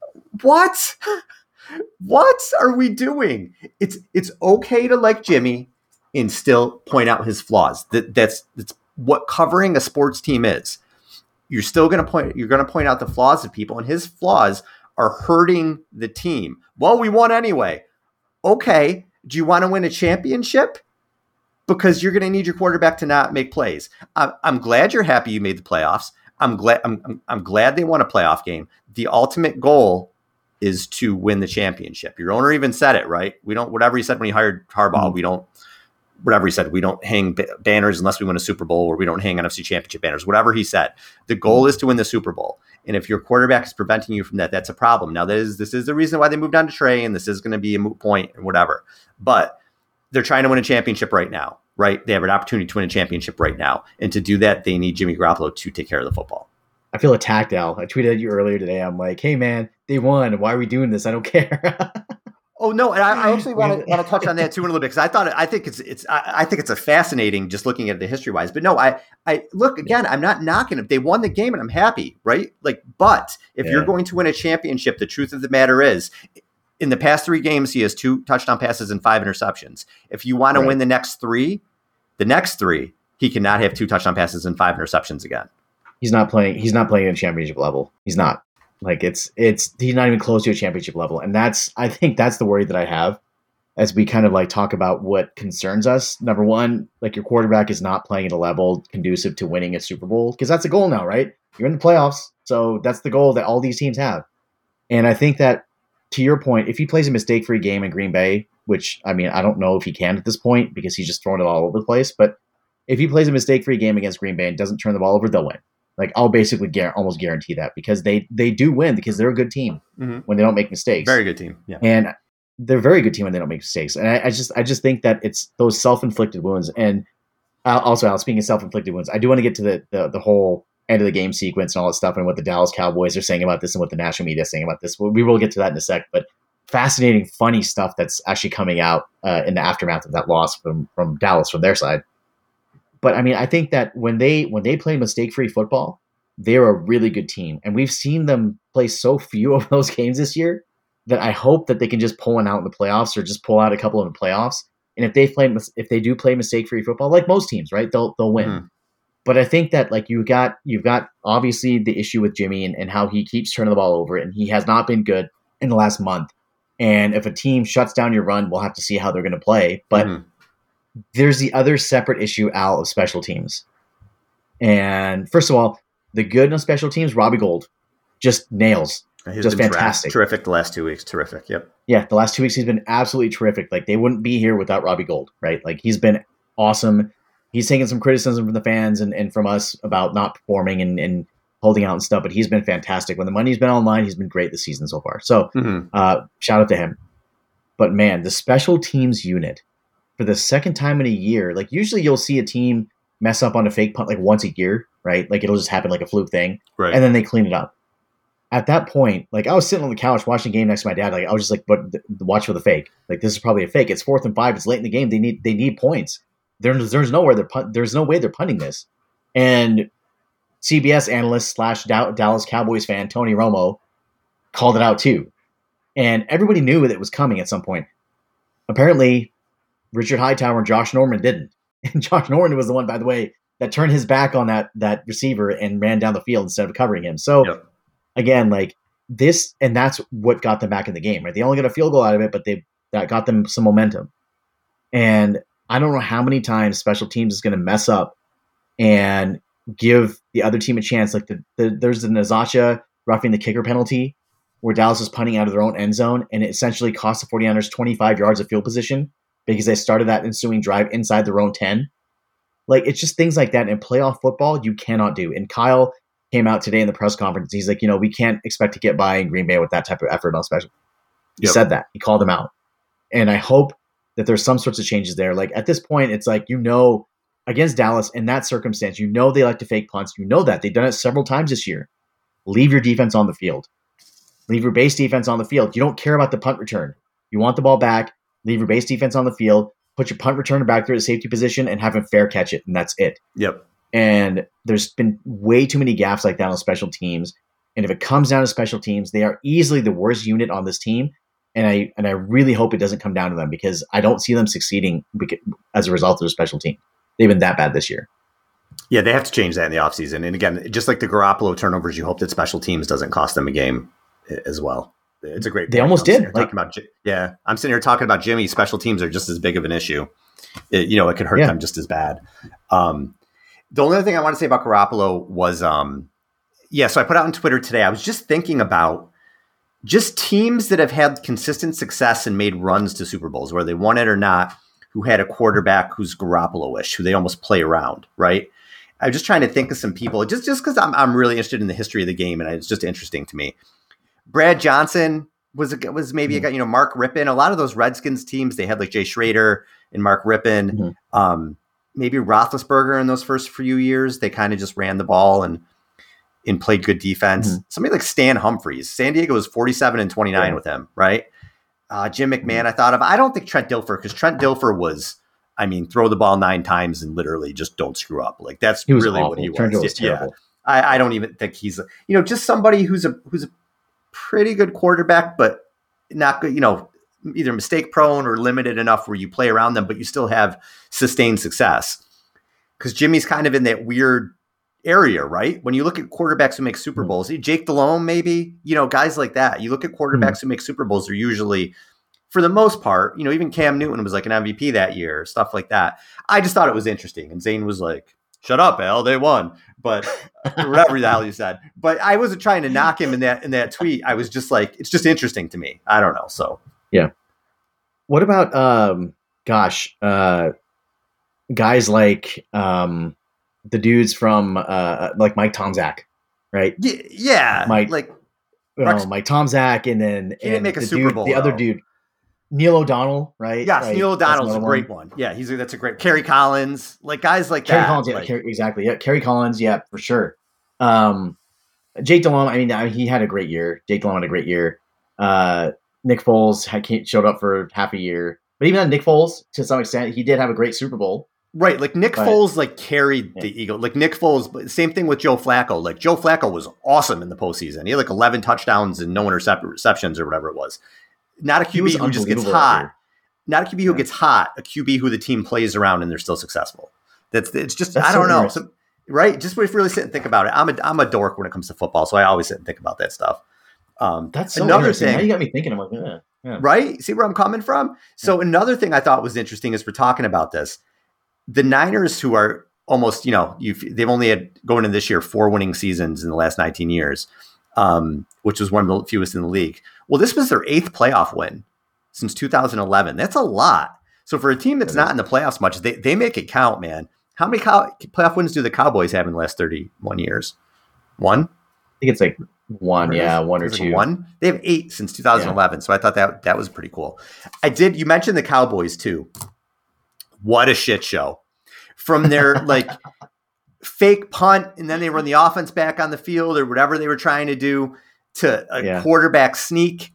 What? What are we doing? It's it's okay to like Jimmy and still point out his flaws. That that's that's what covering a sports team is. You're still going to point you're going to point out the flaws of people, and his flaws are hurting the team. Well, we won anyway. Okay, do you want to win a championship? Because you're going to need your quarterback to not make plays. I'm, I'm glad you're happy you made the playoffs. I'm glad I'm, I'm I'm glad they won a playoff game. The ultimate goal is to win the championship. Your owner even said it, right? We don't, whatever he said when he hired Harbaugh, mm-hmm. we don't, whatever he said, we don't hang b- banners unless we win a Super Bowl, or we don't hang N F C Championship banners, whatever he said. The goal is to win the Super Bowl. And if your quarterback is preventing you from that, that's a problem. Now, that is, this is the reason why they moved on to Trey, and this is going to be a moot point and whatever. But they're trying to win a championship right now, right? They have an opportunity to win a championship right now. And to do that, they need Jimmy Garoppolo to take care of the football. I feel attacked, Al. I tweeted at you earlier today. I'm like, hey, man, they won. Why are we doing this? I don't care. Oh, no. And I, I actually want to want to touch on that, too, in a little bit, because I thought it, I think it's it's I, I think it's a fascinating just looking at it history wise. But no, I I look again, I'm not knocking it. They won the game and I'm happy, right? Like, but if yeah. you're going to win a championship, the truth of the matter is, in the past three games, he has two touchdown passes and five interceptions. If you want to right. win the next three, the next three, he cannot have two touchdown passes and five interceptions again. he's not playing. He's not playing at a championship level. He's not. Like it's it's he's not even close to a championship level, and that's I think that's the worry that I have as we kind of like talk about what concerns us. Number one, like your quarterback is not playing at a level conducive to winning a Super Bowl because that's a goal now, right? You're in the playoffs, so that's the goal that all these teams have. And I think that to your point, if he plays a mistake-free game in Green Bay, which I mean I don't know if he can at this point because he's just throwing it all over the place, but if he plays a mistake-free game against Green Bay and doesn't turn the ball over, they'll win. Like I'll basically gar- almost guarantee that because they they do win because they're a good team mm-hmm. when they don't make mistakes. Very good team, yeah. And they're a very good team when they don't make mistakes. And I, I just I just think that it's those self-inflicted wounds. And also, Al, speaking of self-inflicted wounds, I do want to get to the, the the whole end of the game sequence and all that stuff and what the Dallas Cowboys are saying about this and what the national media is saying about this. We will get to that in a sec. But fascinating, funny stuff that's actually coming out uh, in the aftermath of that loss from from Dallas from their side. But I mean, I think that when they when they play mistake-free football, they're a really good team, and we've seen them play so few of those games this year that I hope that they can just pull one out in the playoffs or just pull out a couple in the playoffs. And if they play, if they do play mistake-free football, like most teams, right, they'll they'll win. Mm-hmm. But I think that like you got you've got obviously the issue with Jimmy and, and how he keeps turning the ball over, and he has not been good in the last month. And if a team shuts down your run, we'll have to see how they're going to play. But mm-hmm. there's the other separate issue, Al, of special teams. And first of all, the good on special teams, Robbie Gould, just nails. He's just been fantastic. Tra- terrific the last two weeks. Terrific. Yep. Yeah, the last two weeks he's been absolutely terrific. Like they wouldn't be here without Robbie Gould, right? Like he's been awesome. He's taken some criticism from the fans and, and from us about not performing and, and holding out and stuff, but he's been fantastic. When the money's been online, he's been great this season so far. So mm-hmm. uh, shout out to him. But man, the special teams unit for the second time in a year, like usually you'll see a team mess up on a fake punt like once a year, right? Like it'll just happen like a fluke thing. Right. And then they clean it up. At that point, like I was sitting on the couch watching the game next to my dad. Like I was just like, but watch for the fake. Like this is probably a fake. It's fourth and five. It's late in the game. They need, they need points. There's, there's nowhere they're punt, there's no way they're punting this. And C B S analyst slash Dallas Cowboys fan, Tony Romo, called it out too. And everybody knew that it was coming at some point. Apparently, Richard Hightower and Josh Norman didn't. And Josh Norman was the one, by the way, that turned his back on that that receiver and ran down the field instead of covering him. So, yep. again, like this, and that's what got them back in the game, right? They only got a field goal out of it, but they that got them some momentum. And I don't know how many times special teams is going to mess up and give the other team a chance. Like the, the there's the Nazacha roughing the kicker penalty where Dallas is punting out of their own end zone, and it essentially cost the 49ers twenty-five yards of field position because they started that ensuing drive inside their own ten. Like, it's just things like that in playoff football you cannot do. And Kyle came out today in the press conference. He's like, you know, we can't expect to get by in Green Bay with that type of effort on special. He yep. said that. He called them out. And I hope that there's some sorts of changes there. Like, at this point, it's like, you know, against Dallas in that circumstance, you know they like to fake punts. You know that. They've done it several times this year. Leave your defense on the field. Leave your base defense on the field. You don't care about the punt return. You want the ball back. Leave your base defense on the field. Put your punt returner back there at safety position and have him fair catch it, and that's it. Yep. And there's been way too many gaffes like that on special teams. And if it comes down to special teams, they are easily the worst unit on this team. And I and I really hope it doesn't come down to them because I don't see them succeeding as a result of their special team. They've been that bad this year. Yeah, they have to change that in the offseason. And again, just like the Garoppolo turnovers, you hope that special teams doesn't cost them a game as well. It's a great. They point. almost I'm did. Like, about, yeah, I'm sitting here talking about Jimmy. Special teams are just as big of an issue. It, you know, it could hurt yeah. them just as bad. Um, the only other thing I want to say about Garoppolo was, um, yeah. So I put out on Twitter today. I was just thinking about just teams that have had consistent success and made runs to Super Bowls, whether they won it or not, who had a quarterback who's Garoppolo-ish, who they almost play around, right? I'm just trying to think of some people, just just because I'm I'm really interested in the history of the game, and it's just interesting to me. Brad Johnson was a, was maybe a guy, you know, Mark Rippon. A lot of those Redskins teams, they had like Jay Schrader and Mark Rippon. Mm-hmm. Um, maybe Roethlisberger in those first few years, they kind of just ran the ball and and played good defense. Mm-hmm. Somebody like Stan Humphries. San Diego was forty-seven and twenty-nine yeah. with him, right? Uh, Jim McMahon, I thought of. I don't think Trent Dilfer, because Trent Dilfer was, I mean, throw the ball nine times and literally just don't screw up. Like that's really awful. what he was. Trent was yeah, terrible. I, I don't even think he's, a, you know, just somebody who's a who's a pretty good quarterback, but not good, you know, either mistake prone or limited enough where you play around them, but you still have sustained success. Because Jimmy's kind of in that weird area, right? When you look at quarterbacks who make Super Bowls, Jake Delhomme, maybe, you know, guys like that. You look at quarterbacks mm-hmm. who make Super Bowls, they're usually, for the most part, you know, even Cam Newton was like an M V P that year, stuff like that. I just thought it was interesting. And Zane was like, shut up, Al, they won. But whatever the hell you said. But I wasn't trying to knock him in that in that tweet. I was just like, it's just interesting to me. I don't know. So yeah. What about um gosh, uh guys like um the dudes from uh like Mike Tomczak, right? Yeah, yeah. Mike like you know, Mike Tomczak, and then he didn't and make a the Super dude, Bowl. The though. other dude, Neil O'Donnell, right? Yes, right. Neil O'Donnell's a great one. one. Yeah, he's a, that's a great Kerry Collins, like guys like Kerry that. Collins, yeah, like, Kerry, exactly. Yeah, Kerry Collins, yeah, for sure. Um, Jake Delhomme, I mean, he had a great year. Jake Delhomme had a great year. Uh, Nick Foles had, showed up for half a year, but even on Nick Foles, to some extent, he did have a great Super Bowl. Right, like Nick but, Foles, like carried yeah. the Eagles. Like Nick Foles, but same thing with Joe Flacco. Like Joe Flacco was awesome in the postseason. He had like eleven touchdowns and no intercept receptions or whatever it was. Not a Q B who just gets hot. Not a Q B who yeah. gets hot. A Q B who the team plays around and they're still successful. That's it's just That's I don't so know. So, right, just if you really sit and think about it. I'm a I'm a dork when it comes to football, so I always sit and think about that stuff. Um, That's so another thing. Now you got me thinking. I'm like, yeah, yeah. Right? See where I'm coming from? So yeah. another thing I thought was interesting as we're talking about this. The Niners, who are almost, you know, you've, they've only had, going into this year, four winning seasons in the last nineteen years, um, which was one of the fewest in the league. Well, this was their eighth playoff win since two thousand eleven. That's a lot. So for a team that's not in the playoffs much, they, they make it count, man. How many cow- playoff wins do the Cowboys have in the last thirty-one years? One? I think it's like one, yeah, one or two. Like one? They have eight since two thousand eleven. Yeah. So I thought that that was pretty cool. I did, you mentioned the Cowboys too. What a shit show. From their like fake punt, and then they run the offense back on the field or whatever they were trying to do, to a yeah. quarterback sneak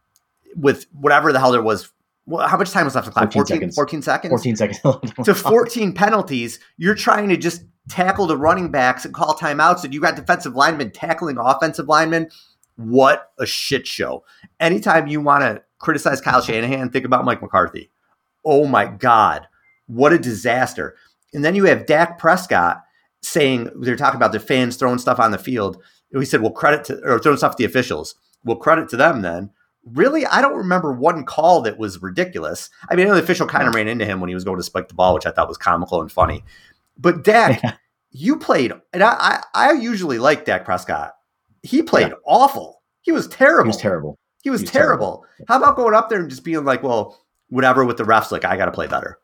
with whatever the hell there was. Well, how much time was left to clock? fourteen, seconds. fourteen seconds? fourteen seconds. To fourteen penalties. You're trying to just tackle the running backs and call timeouts, and you got defensive linemen tackling offensive linemen. What a shit show. Anytime you want to criticize Kyle Shanahan, think about Mike McCarthy. Oh my God. What a disaster. And then you have Dak Prescott saying, they're talking about the fans throwing stuff on the field. He said, well, credit to, or throwing stuff at the officials. Well, credit to them then. Really? I don't remember one call that was ridiculous. I mean, I know the official kind of ran into him when he was going to spike the ball, which I thought was comical and funny. But Dak, yeah. you played, and I, I, I usually like Dak Prescott. He played yeah. awful. He was terrible. He was terrible. He was, he was terrible. terrible. How about going up there and just being like, well, whatever with the refs, like, I got to play better.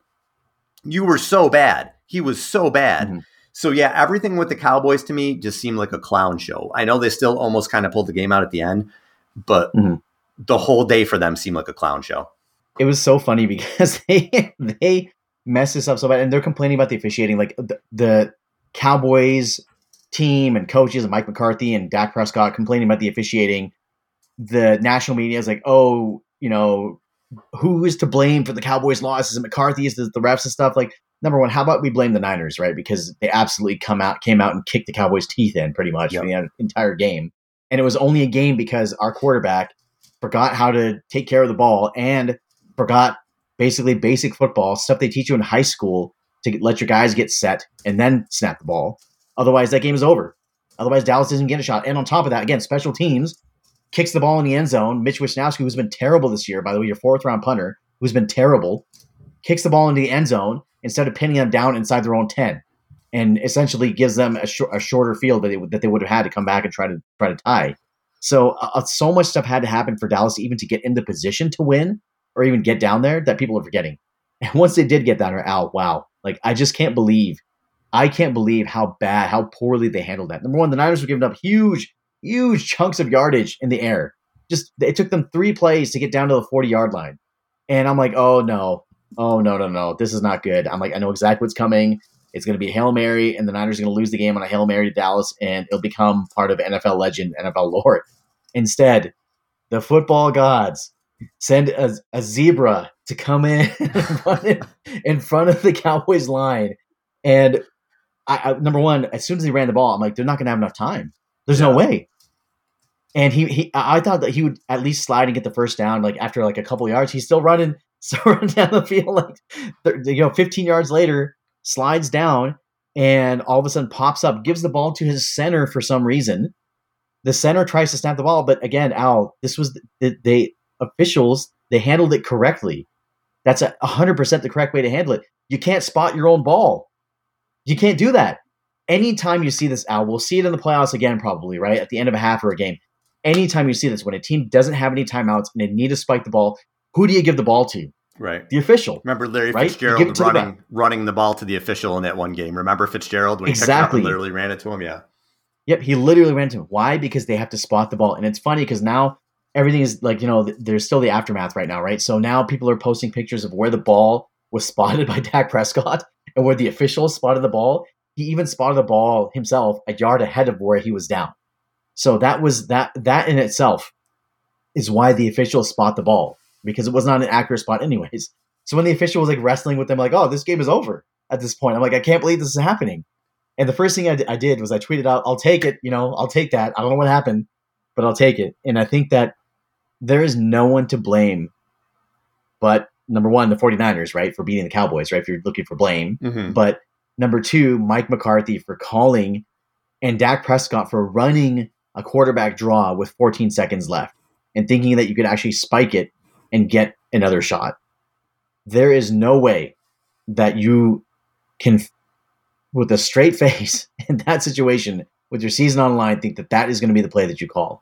You were so bad. He was so bad. Mm-hmm. So, yeah, everything with the Cowboys to me just seemed like a clown show. I know they still almost kind of pulled the game out at the end, but mm-hmm. the whole day for them seemed like a clown show. It was so funny because they they messed this up so bad, and they're complaining about the officiating. Like the, the Cowboys team and coaches and Mike McCarthy and Dak Prescott complaining about the officiating. The national media is like, oh, you know, who is to blame for the Cowboys' loss? Is it McCarthy? Is it the refs and stuff? Like, number one, how about we blame the Niners, right? Because they absolutely come out, came out and kicked the Cowboys' teeth in pretty much yep. for the entire game. And it was only a game because our quarterback forgot how to take care of the ball and forgot basically basic football, stuff they teach you in high school to let your guys get set and then snap the ball. Otherwise, that game is over. Otherwise, Dallas doesn't get a shot. And on top of that, again, special teams kicks the ball in the end zone. Mitch Wisnowski, who's been terrible this year, by the way, your fourth round punter, who's been terrible, kicks the ball into the end zone instead of pinning them down inside their own ten, and essentially gives them a, sh- a shorter field that they, that they would have had to come back and try to try to tie. So uh, so much stuff had to happen for Dallas even to get in the position to win or even get down there that people are forgetting. And once they did get down there, Al, wow, like I just can't believe, I can't believe how bad, how poorly they handled that. Number one, the Niners were giving up huge. Huge chunks of yardage in the air. Just it took them three plays to get down to the forty-yard line. And I'm like, oh, no. Oh, no, no, no. This is not good. I'm like, I know exactly what's coming. It's going to be a Hail Mary, and the Niners are going to lose the game on a Hail Mary to Dallas, and it'll become part of N F L legend, N F L lore. Instead, the football gods send a, a zebra to come in in front of, in front of the Cowboys line. And I, I, number one, as soon as he ran the ball, I'm like, they're not going to have enough time. There's yeah. no way. And he, he, I thought that he would at least slide and get the first down. Like after like a couple of yards, he's still running, still running down the field. Like, you know, fifteen yards later, slides down, and all of a sudden pops up, gives the ball to his center for some reason. The center tries to snap the ball, but again, Al, this was the, the officials, they handled it correctly. That's a one hundred percent the correct way to handle it. You can't spot your own ball. You can't do that. Anytime you see this, Al, we'll see it in the playoffs again probably, right? At the end of a half or a game. Anytime you see this, when a team doesn't have any timeouts and they need to spike the ball, who do you give the ball to? Right. The official. Remember Larry right? Fitzgerald running the running the ball to the official in that one game. Remember Fitzgerald when he exactly. picked it up and literally ran it to him? Yeah. Yep, he literally ran to him. Why? Because they have to spot the ball. And it's funny because now everything is like, you know, there's still the aftermath right now, right? So now people are posting pictures of where the ball was spotted by Dak Prescott and where the official spotted the ball. He even spotted the ball himself a yard ahead of where he was down. So that was that that in itself is why the officials spot the ball, because it was not an accurate spot anyways. So when the official was like wrestling with them, like, oh, this game is over at this point. I'm like, I can't believe this is happening. And the first thing I, d- I did was I tweeted out, I'll take it. You know, I'll take that. I don't know what happened, but I'll take it. And I think that there is no one to blame but, number one, the 49ers, right, for beating the Cowboys, right, if you're looking for blame. Mm-hmm. But number two, Mike McCarthy for calling and Dak Prescott for running a quarterback draw with fourteen seconds left and thinking that you could actually spike it and get another shot. There is no way that you can, with a straight face in that situation, with your season on the line, think that that is going to be the play that you call.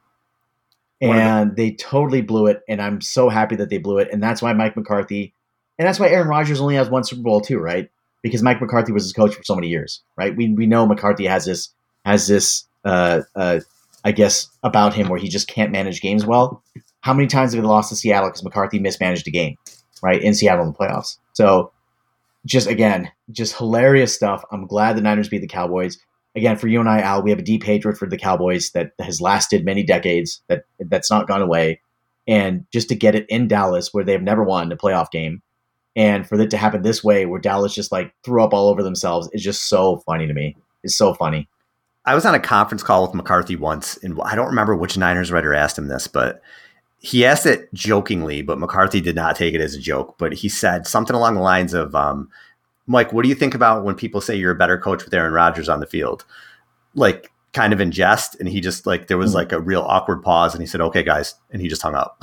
And they totally blew it, and I'm so happy that they blew it. And that's why Mike McCarthy, and that's why Aaron Rodgers only has one Super Bowl too, right? Because Mike McCarthy was his coach for so many years, right? We we know McCarthy has this has this, uh, uh, I guess, about him where he just can't manage games well. How many times have they lost to Seattle because McCarthy mismanaged a game, right, in Seattle in the playoffs? So just, again, just hilarious stuff. I'm glad the Niners beat the Cowboys. Again, for you and I, Al, we have a deep hatred for the Cowboys that has lasted many decades, that that's not gone away. And just to get it in Dallas, where they've never won a playoff game, and for it to happen this way, where Dallas just like threw up all over themselves, is just so funny to me. It's so funny. I was on a conference call with McCarthy once, and I don't remember which Niners writer asked him this, but he asked it jokingly, but McCarthy did not take it as a joke. But he said something along the lines of, um, Mike, what do you think about when people say you're a better coach with Aaron Rodgers on the field? Like, kind of in jest. And he just, like, there was like a real awkward pause, and he said, okay, guys. And he just hung up.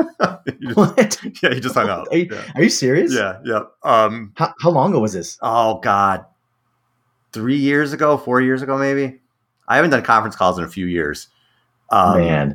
he just, what? Yeah, he just hung up. Are you, yeah. are you serious? Yeah, yeah. Um, how, how long ago was this? Oh, God. Three years ago, four years ago, maybe. I haven't done conference calls in a few years. Um, Man.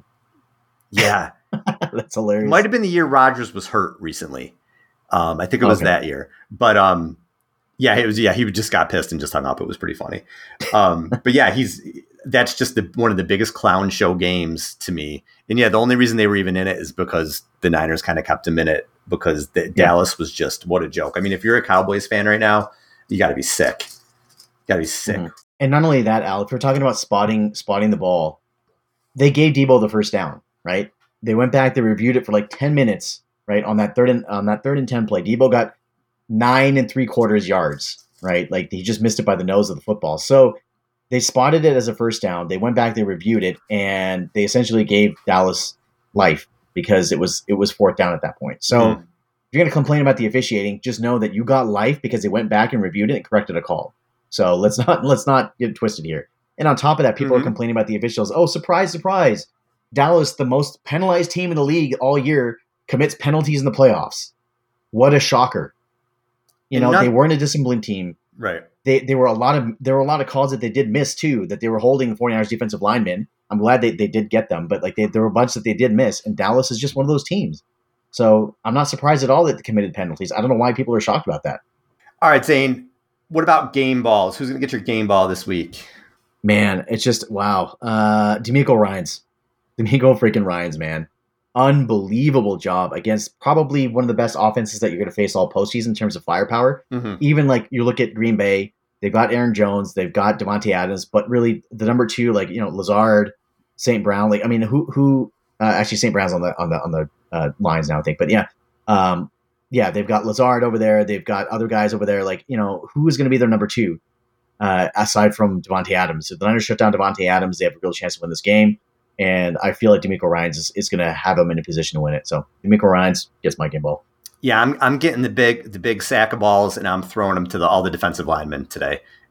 Yeah. That's hilarious. Might have been the year Rodgers was hurt recently. Um, I think it was okay. that year. But, um, yeah, it was. Yeah, he just got pissed and just hung up. It was pretty funny. Um, but yeah, he's that's just the, one of the biggest clown show games to me. And yeah, the only reason they were even in it is because the Niners kind of kept him in it, because the, yeah. Dallas was just, what a joke. I mean, if you're a Cowboys fan right now, you got to be sick. You got to be sick. Mm-hmm. And not only that, Al, if we're talking about spotting spotting the ball, they gave Debo the first down, right? They went back, they reviewed it for like ten minutes, right? On that third and on that third and ten play, Debo got nine and three quarters yards, right? Like he just missed it by the nose of the football. So they spotted it as a first down. They went back, they reviewed it, and they essentially gave Dallas life because it was it was fourth down at that point. So mm-hmm. if you're going to complain about the officiating, just know that you got life because they went back and reviewed it and corrected a call. So let's not let's not get twisted here. And on top of that, people mm-hmm. are complaining about the officials. Oh, surprise, surprise. Dallas, the most penalized team in the league all year, commits penalties in the playoffs. What a shocker. You know, not, they weren't a disciplined team. Right. They they were a lot of there were a lot of calls that they did miss too, that they were holding the 49ers defensive linemen. I'm glad they, they did get them, but like they, there were a bunch that they did miss, and Dallas is just one of those teams. So I'm not surprised at all that they committed penalties. I don't know why people are shocked about that. All right, Zane, what about game balls? Who's going to get your game ball this week? Man, it's just, wow. Uh, D'Amico Ryans. D'Amico freaking Ryans, man. Unbelievable job against probably one of the best offenses that you're going to face all postseason in terms of firepower. Mm-hmm. Even like you look at Green Bay, they've got Aaron Jones, they've got Devontae Adams, but really the number two, like, you know, Lazard, Saint Brown, like, I mean, who, who, uh, actually Saint Brown's on the, on the, on the uh, lines now, I think, but yeah. Um, yeah, they've got Lazard over there. They've got other guys over there. Like, you know, who is going to be their number two uh, aside from Devontae Adams? If the Niners shut down Devontae Adams, they have a real chance to win this game. And I feel like D'Amico Ryans is, is going to have them in a position to win it. So D'Amico Ryans gets my game ball. Yeah, I'm I'm getting the big the big sack of balls, and I'm throwing them to the, all the defensive linemen today.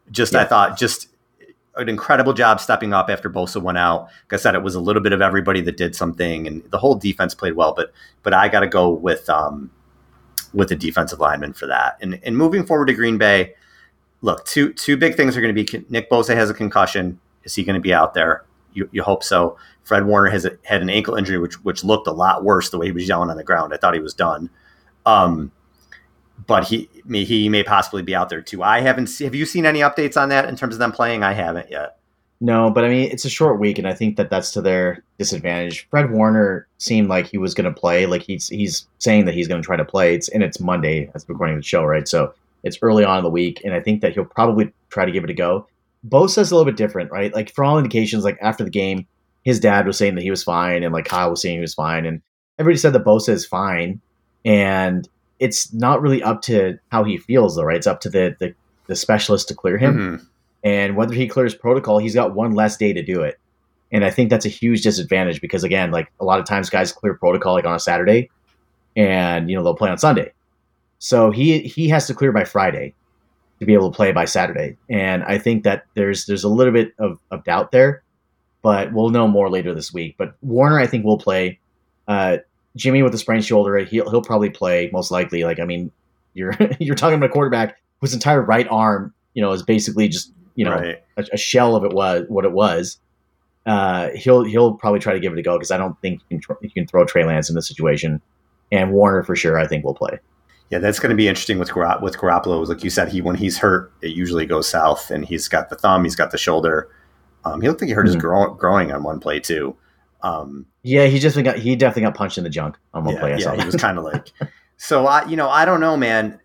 Just Yeah. I thought just an incredible job stepping up after Bosa went out. Like I said, it was a little bit of everybody that did something, and the whole defense played well. But but I got to go with um, with the defensive lineman for that. And and moving forward to Green Bay, look, two two big things are going to be Nick Bosa has a concussion. Is he going to be out there? You, you hope so. Fred Warner has a, had an ankle injury, which which looked a lot worse the way he was yelling on the ground. I thought he was done. Um, but he may, he may possibly be out there too. I haven't seen, have you seen any updates on that in terms of them playing? I haven't yet. No, but I mean, it's a short week, and I think that that's to their disadvantage. Fred Warner seemed like he was going to play. Like he's he's saying that he's going to try to play. It's and it's Monday. That's recording of the show, right? So it's early on in the week, and I think that he'll probably try to give it a go. Bosa's a little bit different, right? Like for all indications, like after the game, his dad was saying that he was fine, and like Kyle was saying he was fine, and everybody said that Bosa is fine, and it's not really up to how he feels, though, right? It's up to the the, the specialist to clear him. Mm-hmm. And whether he clears protocol, he's got one less day to do it. And I think that's a huge disadvantage because, again, like a lot of times guys clear protocol like on a Saturday and, you know, they'll play on Sunday. So he he has to clear by Friday to be able to play by Saturday. And I think that there's there's a little bit of, of doubt there, but we'll know more later this week. But Warner, I think, will play. Uh, Jimmy with the sprained shoulder, he'll, he'll probably play most likely. Like, I mean, you're you're talking about a quarterback whose entire right arm, you know, is basically just, you know, Right. a, a shell of it was what it was. Uh, he'll he'll probably try to give it a go because I don't think you can, tr- you can throw Trey Lance in this situation, and Warner for sure I think will play. Yeah, that's going to be interesting with Gar- with Garoppolo. Like you said, he when he's hurt, it usually goes south, and he's got the thumb, he's got the shoulder. Um, he looked like he hurt Mhm. his grow- growing on one play too. Um, Yeah, he just got he definitely got punched in the junk on one yeah, play. I saw yeah, that. he was kind of like. So I, you know, I don't know, man.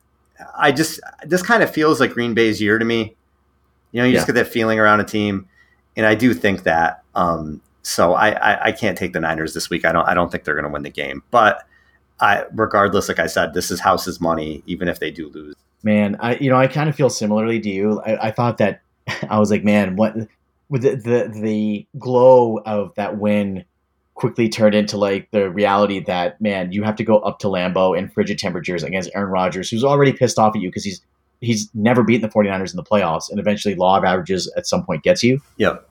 I just this kind of feels like Green Bay's year to me. You know, you just Yeah. get that feeling around a team, and I do think that. Um, so I, I, I can't take the Niners this week. I don't. I don't think they're going to win the game. But I, regardless, like I said, this is house's money, even if they do lose. Man, I you know I kind of feel similarly to you. I, I thought that I was like, man, what with the, the the glow of that win quickly turned into like the reality that, man, you have to go up to Lambeau in frigid temperatures against Aaron Rodgers, who's already pissed off at you because he's he's never beaten the 49ers in the playoffs, and eventually law of averages at some point gets you. Yep.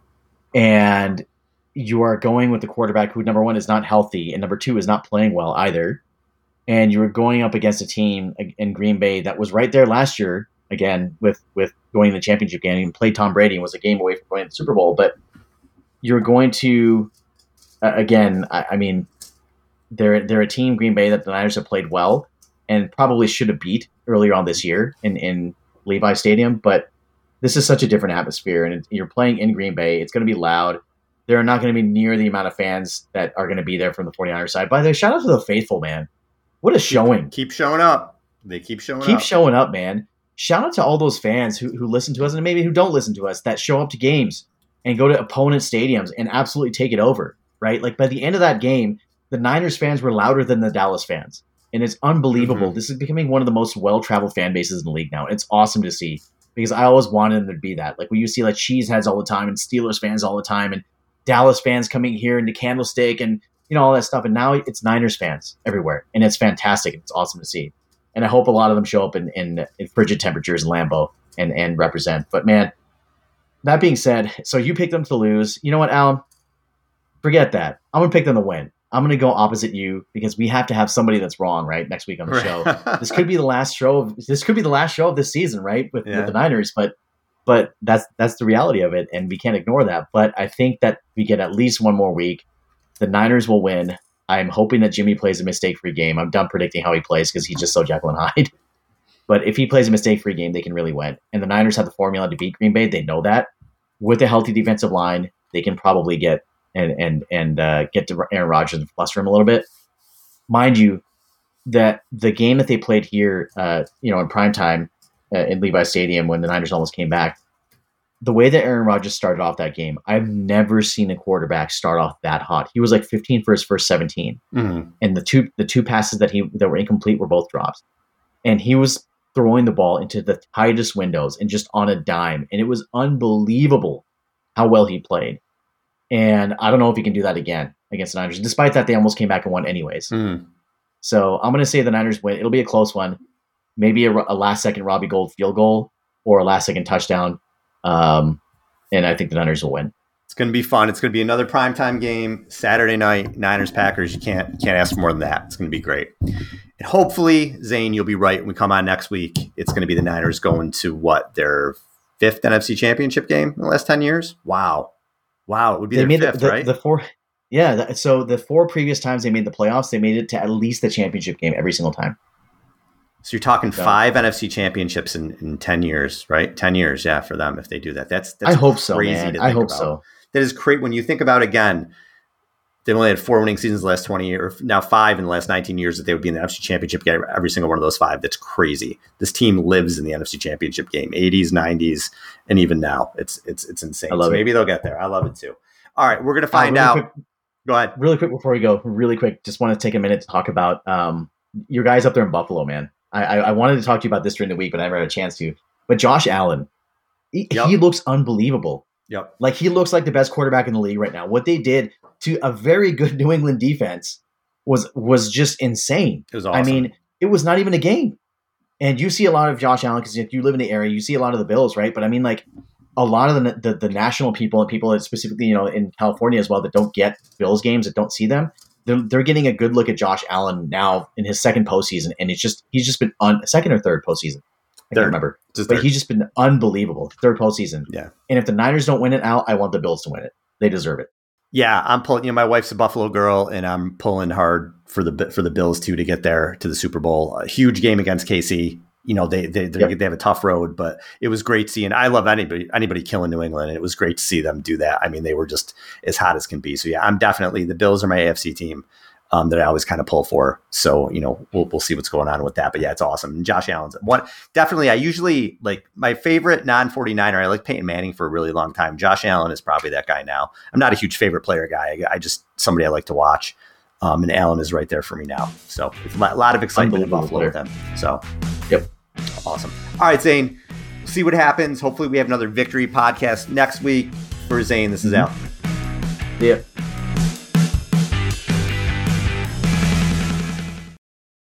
And you are going with the quarterback who, number one, is not healthy, and number two, is not playing well either. And you were going up against a team in Green Bay that was right there last year, again, with, with going to the championship game and played Tom Brady and was a game away from going to the Super Bowl. But you're going to, uh, again, I, I mean, they're, they're a team, Green Bay, that the Niners have played well and probably should have beat earlier on this year in, in Levi Stadium. But this is such a different atmosphere, and you're playing in Green Bay. It's going to be loud. There are not going to be near the amount of fans that are going to be there from the 49ers side. By the way, shout out to the faithful, man. What a showing. Keep showing up. They keep showing Keep up. showing up, man. Shout out to all those fans who, who listen to us and maybe who don't listen to us that show up to games and go to opponent stadiums and absolutely take it over, right? Like by the end of that game, the Niners fans were louder than the Dallas fans. And it's unbelievable. Mm-hmm. This is becoming one of the most well-traveled fan bases in the league now. It's awesome to see because I always wanted them to be that. Like when you see like Cheeseheads all the time and Steelers fans all the time and Dallas fans coming here into Candlestick and you know, all that stuff. And now it's Niners fans everywhere. And it's fantastic. It's awesome to see. And I hope a lot of them show up in, in, in frigid temperatures in Lambeau and, and represent. But man, that being said, so you picked them to lose. You know what, Alan? Forget that. I'm going to pick them to win. I'm going to go opposite you because we have to have somebody that's wrong, right? Next week on the show. This could be the last show of this could be the last show of this season, right? With, Yeah. with the Niners, but but that's that's the reality of it, and we can't ignore that. But I think that we get at least one more week. The Niners will win. I'm hoping that Jimmy plays a mistake-free game. I'm done predicting how he plays because he's just so Jekyll and Hyde. But if he plays a mistake-free game, they can really win. And the Niners have the formula to beat Green Bay. They know that. With a healthy defensive line, they can probably get and and and uh, get to Aaron Rodgers and fluster him a little bit. Mind you, that the game that they played here, uh, you know, in primetime uh, in Levi Stadium when the Niners almost came back, the way that Aaron Rodgers started off that game, I've never seen a quarterback start off that hot. He was like fifteen for his first seventeen, Mm-hmm. and the two the two passes that he that were incomplete were both drops, and he was throwing the ball into the tightest windows and just on a dime, and it was unbelievable how well he played. And I don't know if he can do that again against the Niners. Despite that, they almost came back and won anyways. Mm-hmm. So I'm going to say the Niners win. It'll be a close one, maybe a, a last second Robbie Gold field goal. or a last second touchdown. Um, and I think the Niners will win. It's going to be fun. It's going to be another primetime game, Saturday night, Niners Packers. You can't you can't ask for more than that. It's going to be great. And hopefully, Zane, you'll be right when we come on next week. It's going to be the Niners going to what, their fifth N F C Championship game in the last ten years? Wow. Wow, it would be They their made fifth, the, the, right? the four, yeah. The, so the four previous times they made the playoffs, they made it to at least the championship game every single time. So you're talking So- five N F C championships in, in ten years, right? ten years, yeah, for them if they do that. That's, that's I hope so, crazy man. to I think hope about. so. That is great when you think about, again, they've only had four winning seasons the last twenty years, now five in the last nineteen years that they would be in the N F C Championship game, every single one of those five. That's crazy. This team lives in the N F C Championship game, eighties, nineties, and even now. It's it's it's insane. I love so it. maybe they'll get there. I love it too. All right, we're going to find Uh, really out. quick- Go ahead. Really quick before we go, really quick, just want to take a minute to talk about um, your guys up there in Buffalo, man. I, I, I wanted to talk to you about this during the week, but I never had a chance to. But Josh Allen, he, Yep. he looks unbelievable. Yep. Like, he looks like the best quarterback in the league right now. What they did to a very good New England defense was was just insane. It was awesome. I mean, it was not even a game. And you see a lot of Josh Allen because if you live in the area, you see a lot of the Bills, right? But I mean, like, a lot of the, the the national people and people that specifically, you know, in California as well, that don't get Bills games, that don't see them, they're, they're getting a good look at Josh Allen now in his second postseason, and it's just he's just been on second or third postseason. I Third. can't remember, Just but third. he's just been unbelievable. Third postseason. Yeah. And if the Niners don't win it out, I want the Bills to win it. They deserve it. Yeah, I'm pulling. You know, my wife's a Buffalo girl, and I'm pulling hard for the for the Bills too to get there to the Super Bowl. A huge game against K C. You know, they they Yep. they have a tough road, but it was great seeing. I love anybody anybody killing New England, and it was great to see them do that. I mean, they were just as hot as can be. So yeah, I'm definitely the Bills are my A F C team um, that I always kind of pull for. So you know, we'll we'll see what's going on with that. But yeah, it's awesome. And Josh Allen's one definitely. I usually like my favorite non forty-niner. I like Peyton Manning for a really long time. Josh Allen is probably that guy now. I'm not a huge favorite player guy. I, I just somebody I like to watch. Um, and Allen is right there for me now. So it's a lot, lot of excitement in Unbelievable Buffalo player. with him. So Yep. awesome. All right, Zane, we'll see what happens. Hopefully we have another victory podcast next week. For Zane, this is Mhm. Al. Yeah.